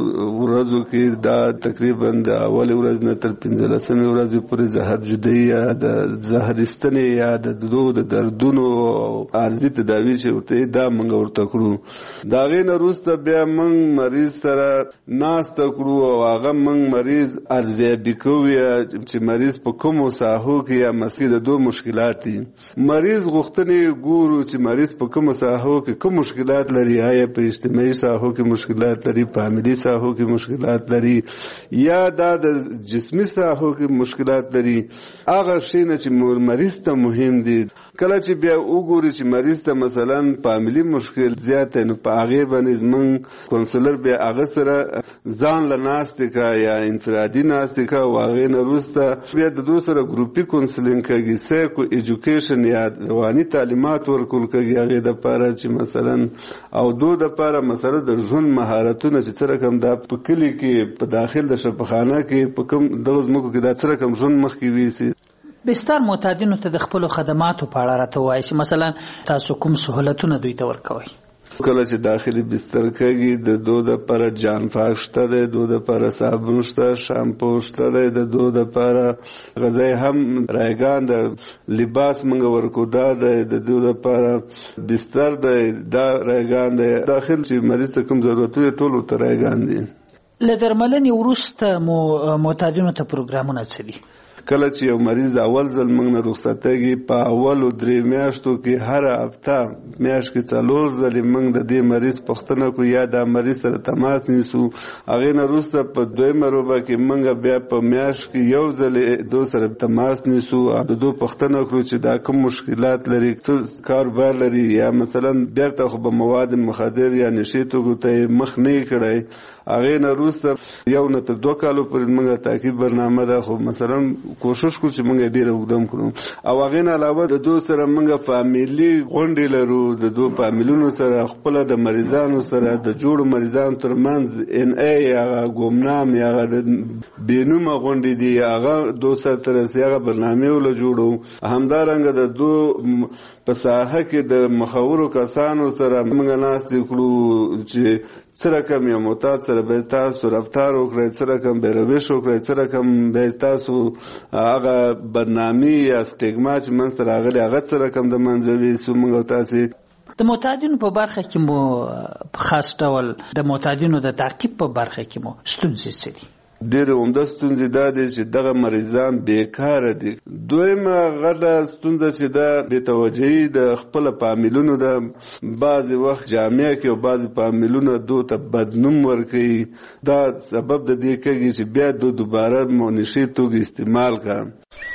ورځو کې دا تقریبا د اول ورځ نه تر 15مې ورځې پورې زهر جدي یا د زهر استنې یا د دردونو عارضي تداوي چې ورته دا موږ ورته کړو د هغې نه وروسته بیا موږ مریض سره ناسته کړو او هغه موږ مریض ارزیابي کوو چې مریض په کومو ساحو کې یا مسکې د دوه مشکلات دي مریض غوښتنې ګورو چې مریض په کومو ساحو کې کوم مشکلات لري آیا په اجتماعي ساحو کې مشکلات لري په عملي ساحو کې مشکلات لري یا دا د جسمي ساحو کې مشکلات لري هغه شی نه چې مریض ته مهم دي کله چې بیا وګوري چې مریض ته مثلا په عملي مشکل زیات نو په هغې باندې زموږ کونسلر بیا هغه سره ځان له ناستې کا یا انفرادي ناستې کا او هغې نه وروسته بیا د دوی سره ګروپي کونسلینګ کوي سایکو ایجوکیشن یا رواني تعلیمات ورکول کوي هغې دپاره چې مثلا او دو دپاره مثلا د ژوند مهارتونه چې څه رقم دا په کلي کې په داخل د شفاخانه کې په کوم دغه ځمکو کې دا څه رقم ژوند مخکې ویسي بستر معتادینو ته د خپلو خدماتو په اړه راته ووایئ چې مثلا تاسو کوم سهولتونه دوی ته ورکوئ کله چې داخلي بستر کوي د دو دپاره جان پاک شته دی دو دپاره صابون شته شامپو شته دی د دو دپاره غذای هم رایګان د لباس موږ ورکو دا دی د دو دپاره بستر دی دا رایګان دی داخل چې مریض ته کوم ضرورتونه ټول ورته رایګان دي له درملنې وروسته معتادینو ته پروګرامونه څه دي کله چې یو مریض اول ځل موږ نه رخصتېږي په اولو 3 میاشتو کې هر هفته میاشت کې 4 ځلې موږ د دې مریض پوښتنه کوو یا د مریض سره تماس نیسو هغې نه وروسته په دویمه روبه کې موږ بیا په میاشت کې یو ځلې دو سره تماس نیسو د دو پوښتنه کړو چې دا کوم مشکلات لري څه کاروبار لري یا مثلا بیرته خو به مواد مخدر یا نشې توکو ته مخ نه کړی هغې نه وروسته یو نه تر 2 کالو پورې موږ تعقیب برنامه ده خو مثلا کوشش کو چې موږ ډیر وګدم کړو او هغه نه علاوه د دوه سره موږ فامیلی غونډې لرو د دوه فامیلونو سره خپل د مریضانو سره د جوړو مریضانو ترمنځ ان ای هغه ګمنام هغه د بینومه غونډې دي هغه دوه سره تر هغه برنامه ول جوړو همدارنګه د دوه په ساحه کې د مخاورو کسانو سره موږ ناستې کړو چې سره کم یو معتاد سره به تاسو رفتار وکړئ سره کم به روش وکړئ سره کم به تاسو هغه بدنامي یا سټیګما چې منځ ته راغلي هغه سره کم د منځوي سو موږ تاسې د معتادینو په برخه کې مو په خاص ډول د معتادینو د تعقیب په برخه کې مو ستونزې څه دي ډېرې عمده ستونزې دا دي چې دغه مریضان بیکاره دي دویمه غټه ستونزه چې دا بېتوجهي د خپله فامیلونو ده بعضې وخت جامعه کې او بعضې فامیلونه دو ته بدنوم ورکوي دا سبب د دې کېږي چې بیا دو دوباره نشي توکي استعمال کړه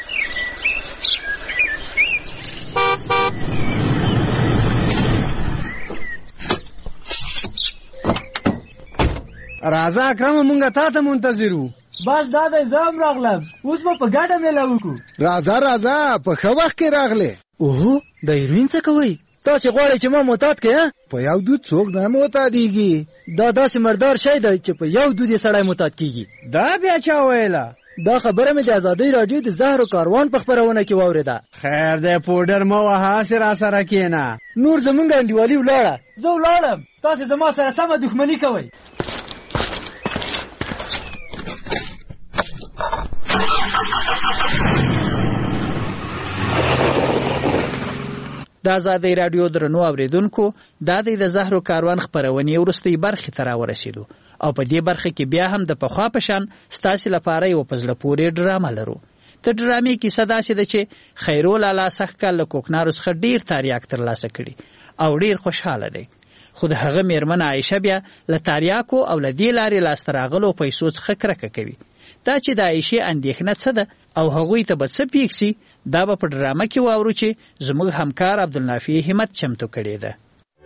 راځه اکرم مونږه تا ته منتظر وو بس دا د زم راغلم اوس به په ګډه میله وکړو راځه په ښه وخت کې راغلې اوهو د هیروین څه کوئ تاسې غواړئ چې ما معتاد کړې په یو دود څوک نه معتادېږي دا داسې مردار شی دی چې په یو دود یې سړی معتاد کېږي دا بیا چا ویله دا خبره مې د ازادۍ راډیو د زهرو کاروان په خپرونه کې واورېده. خیر دی پوډر مه وهه، هسې راسره کښېنه. نور زمونږ انډیوالي ولاړه. زه ولاړم، تاسې زما سره سمه دښمني کوئ. د ازادۍ راډیو درنو اوریدونکو، دا د زهرو کاروان خپرونې وروستۍ برخې ته راورسېدو او په دې برخه کې بیا هم د پخوا په شان ستاسې لپاره یو په زړه پورې ډرامه لرو. د ډرامې کیسه داسې ده چې خیرو لالا سږکال له کوکنارو څخه ډېر تریاک ترلاسه کړي او ډېر خوشحاله دی، خو د هغه میرمن عایشه بیا له تریاکو او له دې لارې لاسته راغلو پیسو څخه کرکه کوي. دا چې د عایشې اندېښنه څه ده او هغوی ته به څه پیښ سي، دا به په ډرامه کې واورو چې زموږ همکار عبدالنافع همت چمتو کړې ده.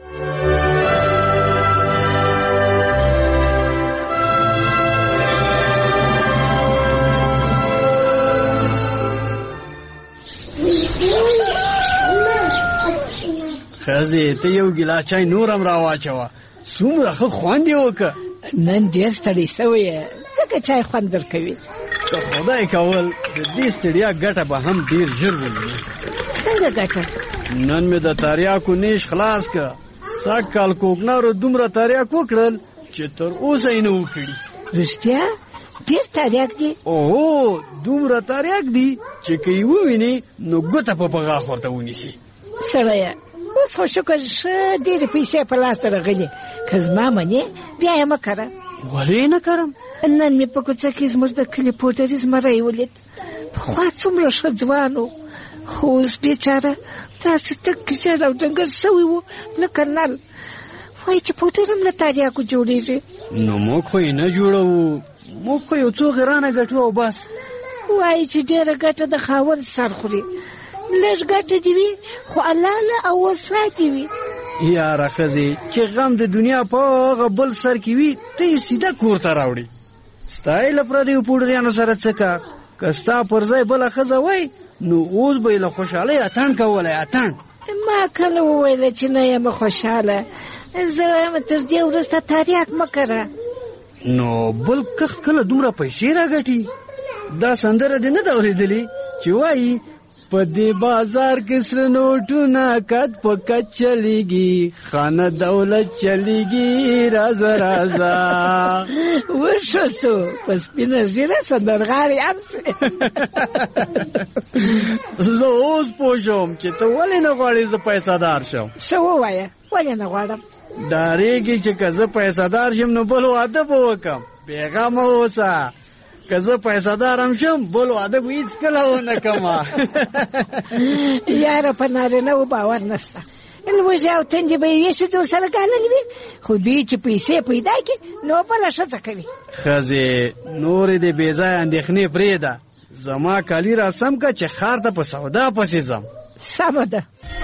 ښځې ته یو ګیلاس چای نور هم راواچوه، څومره ښه خوند یې وکړه. نن ډېر ستړی سوی یې، ځکه چای خوند درکوي. که خدای کول د دې ستړیا ګټه به هم ډېر ژر ولري. څنګه ګټه؟ نن مې د تریاکو نیش خلاص کړه. سږکال کوکنارو دومره تریاک وکړل چې تر اوسه یې نه و کړي. رښتیا؟ ډېر تریاک دي؟ اوهو، دومره تریاک دي چې که یې ووینې نو ګوته په غاښ ورته ونیسي. سړیه اوس خو شکر ښه ډېرې پیسې په لاس ته راغلې. که زما منې بیا یې مه کره. ولې نه کرم؟ نن مې په کوڅه کې زموږ د کلي پوډري زمری ولید. پخوا څومره ښه ځوان و، خو اوس بیچاره داسې تک ژړ او ډنګر شوی و لکه نل. وایي چې پوډر هم له تریاکو جوړېږي. نو موږ خو یې نه جوړوو، موږ خو یو څو غرانه ګټو او بس. وایي چې ډېره ګټه د خاوند سر خوري. لږ ګټه دې وي خو حلاله او وساتې وي. یاره ښځې چې غم د دنیا په هغه بل سر کې وي، ته یې سیده کور ته راوړي. ستا یې له پردیو پوډریانو سره څه کار؟ که ستا پر ځای بله ښځه وای نو اوس به یې له خوشحالۍ اتڼ کولی. اتڼ ما کله وویله چې نه یم خوشحاله. زه وایم تر دې وروسته تریاک مه کره. نو بل کښ کله دومره پیسې راګټي؟ دا سندره دې نه ده اورېدلې چې وایي په دې بازار کې سره نوټونه کد په کد چلیږي، خانه دولت چلیږي، رازه رازه. وښه سو په سپینه ږیره سندرغاړې هم سې. زه اوس پوه شوم چې ته ولې نه غواړې زه پیسهدار شم. ښه ووایه ولې نه غواړم؟ ډارېږي چې که زه پیسهدار شم نو بل واده به وکړم. بېغمه اوسه، که زه پیسهدار هم شم بل واده به هېڅکله ونه کړم. یاره په نارینهو باور نشته. لوږې او تندې به یوې ښځې ورسره ګاللې وي، خو دوی چې پیسې پیدا کړي نو بله ښځه کوي. ښځې نورې دې بې ځایه اندېښنې پرېږده. زما کالي را سم کړه چې ښار ته په سودا پسې ځم. سمه ده.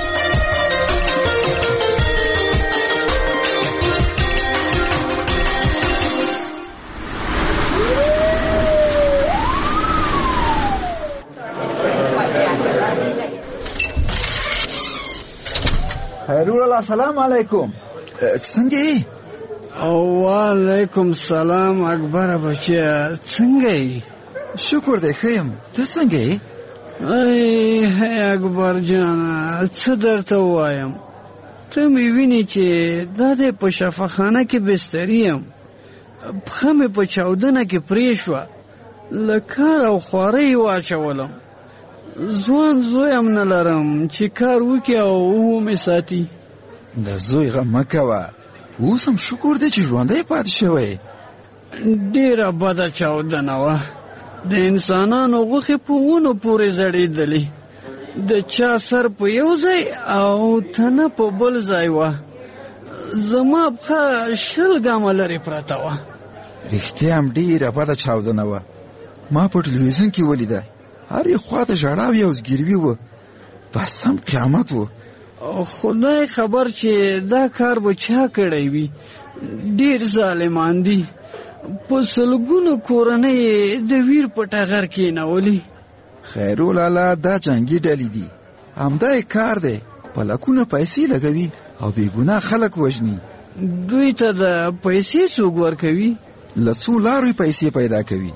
خیرالله سلام علیکم. څنګه یې؟ وعلیکم سلام اکبر بچیا، څنګه یې؟ شکر دی ښه یم. ته څنګه یې؟ ای اکبر جانه څه درته ووایم، ته مې وینې چې دا دی په شفاخانه کې بستري یم، پښه مې په چاودنه کې پرې شوه، له کار او خوارۍ واچولم. ځوان زوی هم نه لرم چې کار وکړي او ومې ساتي. د زوی غم مه کوه، اوس هم شکر دی چې ژوندی پاتې شوی. ډېره بده چاودنه وه، د انسانانو غوښې په ونو پورې زړېدلې، د چا سر په یو ځای او تنه په بل ځای وه. زما پښه 20 ګامه لرې پرته وه. رښتیا هم ډېره بده چاودنه وه، ما په ټلویزیون کې ولیده. هرې خواته ژړاوې او زګیروي وه، بس هم قیامت و. خدای خبر چې دا کار به چا کړی وي. ډېر ظالمان دي، په سلګونو کورنۍ د ویر په ټغر کېنولي. خیرالله دا جنګي ډلې دي، همدا یې کار دی، په لکونه پیسې لګوي او بېګناه خلک وژني. دوی ته د پیسې څوک ورکوي؟ له څو لارو پیسې پیدا کوي.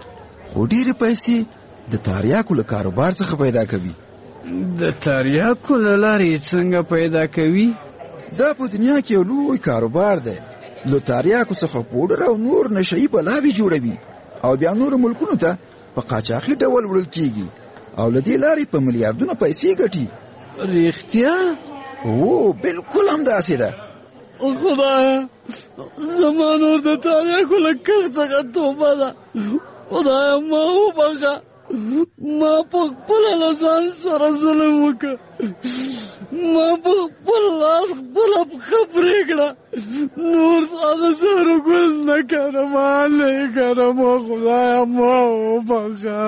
خو ډېرې پیسې د تاریاکو له کاروبار څخه پیدا کوي. د تاریاکو له لارې څنګه پیدا کوي؟ دا په دنیا کې یو لوی کاروبار دی. له تاریاکو څخه پوډر او نور نشهیي بلاوې جوړوي او بیا نور ملکونو ته په قاچاقي ډول وړل کیږي او له دې لارې په میلیارډونو پیسې ګټي. رښتیا؟ او بالکل همداسې ده. خدایه زما نور د تاریاکو له کښت څخه توبه ده. خدایه ما وبخښه، ما په خپله له ځان سره ظلم وکړه، ما په خپل لاس خپله پښه پرېږده، نور هغه زهرو ګل نه کړم، نه یې کړم. خدایه ما وبخښه.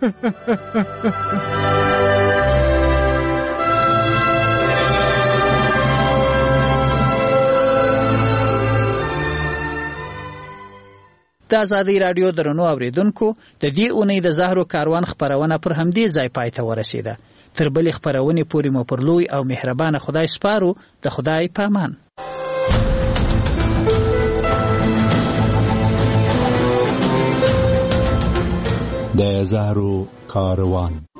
د ازادي راډیو درنو اوریدونکو د دې اونۍ د زهرو کاروان خبرونه پر همدې ځای پای ته ورسیده. تر بلې خبرونې پورې مو پر لوی او مهربانه خدای سپارو. د خدای پامان. د زهرو کاروان.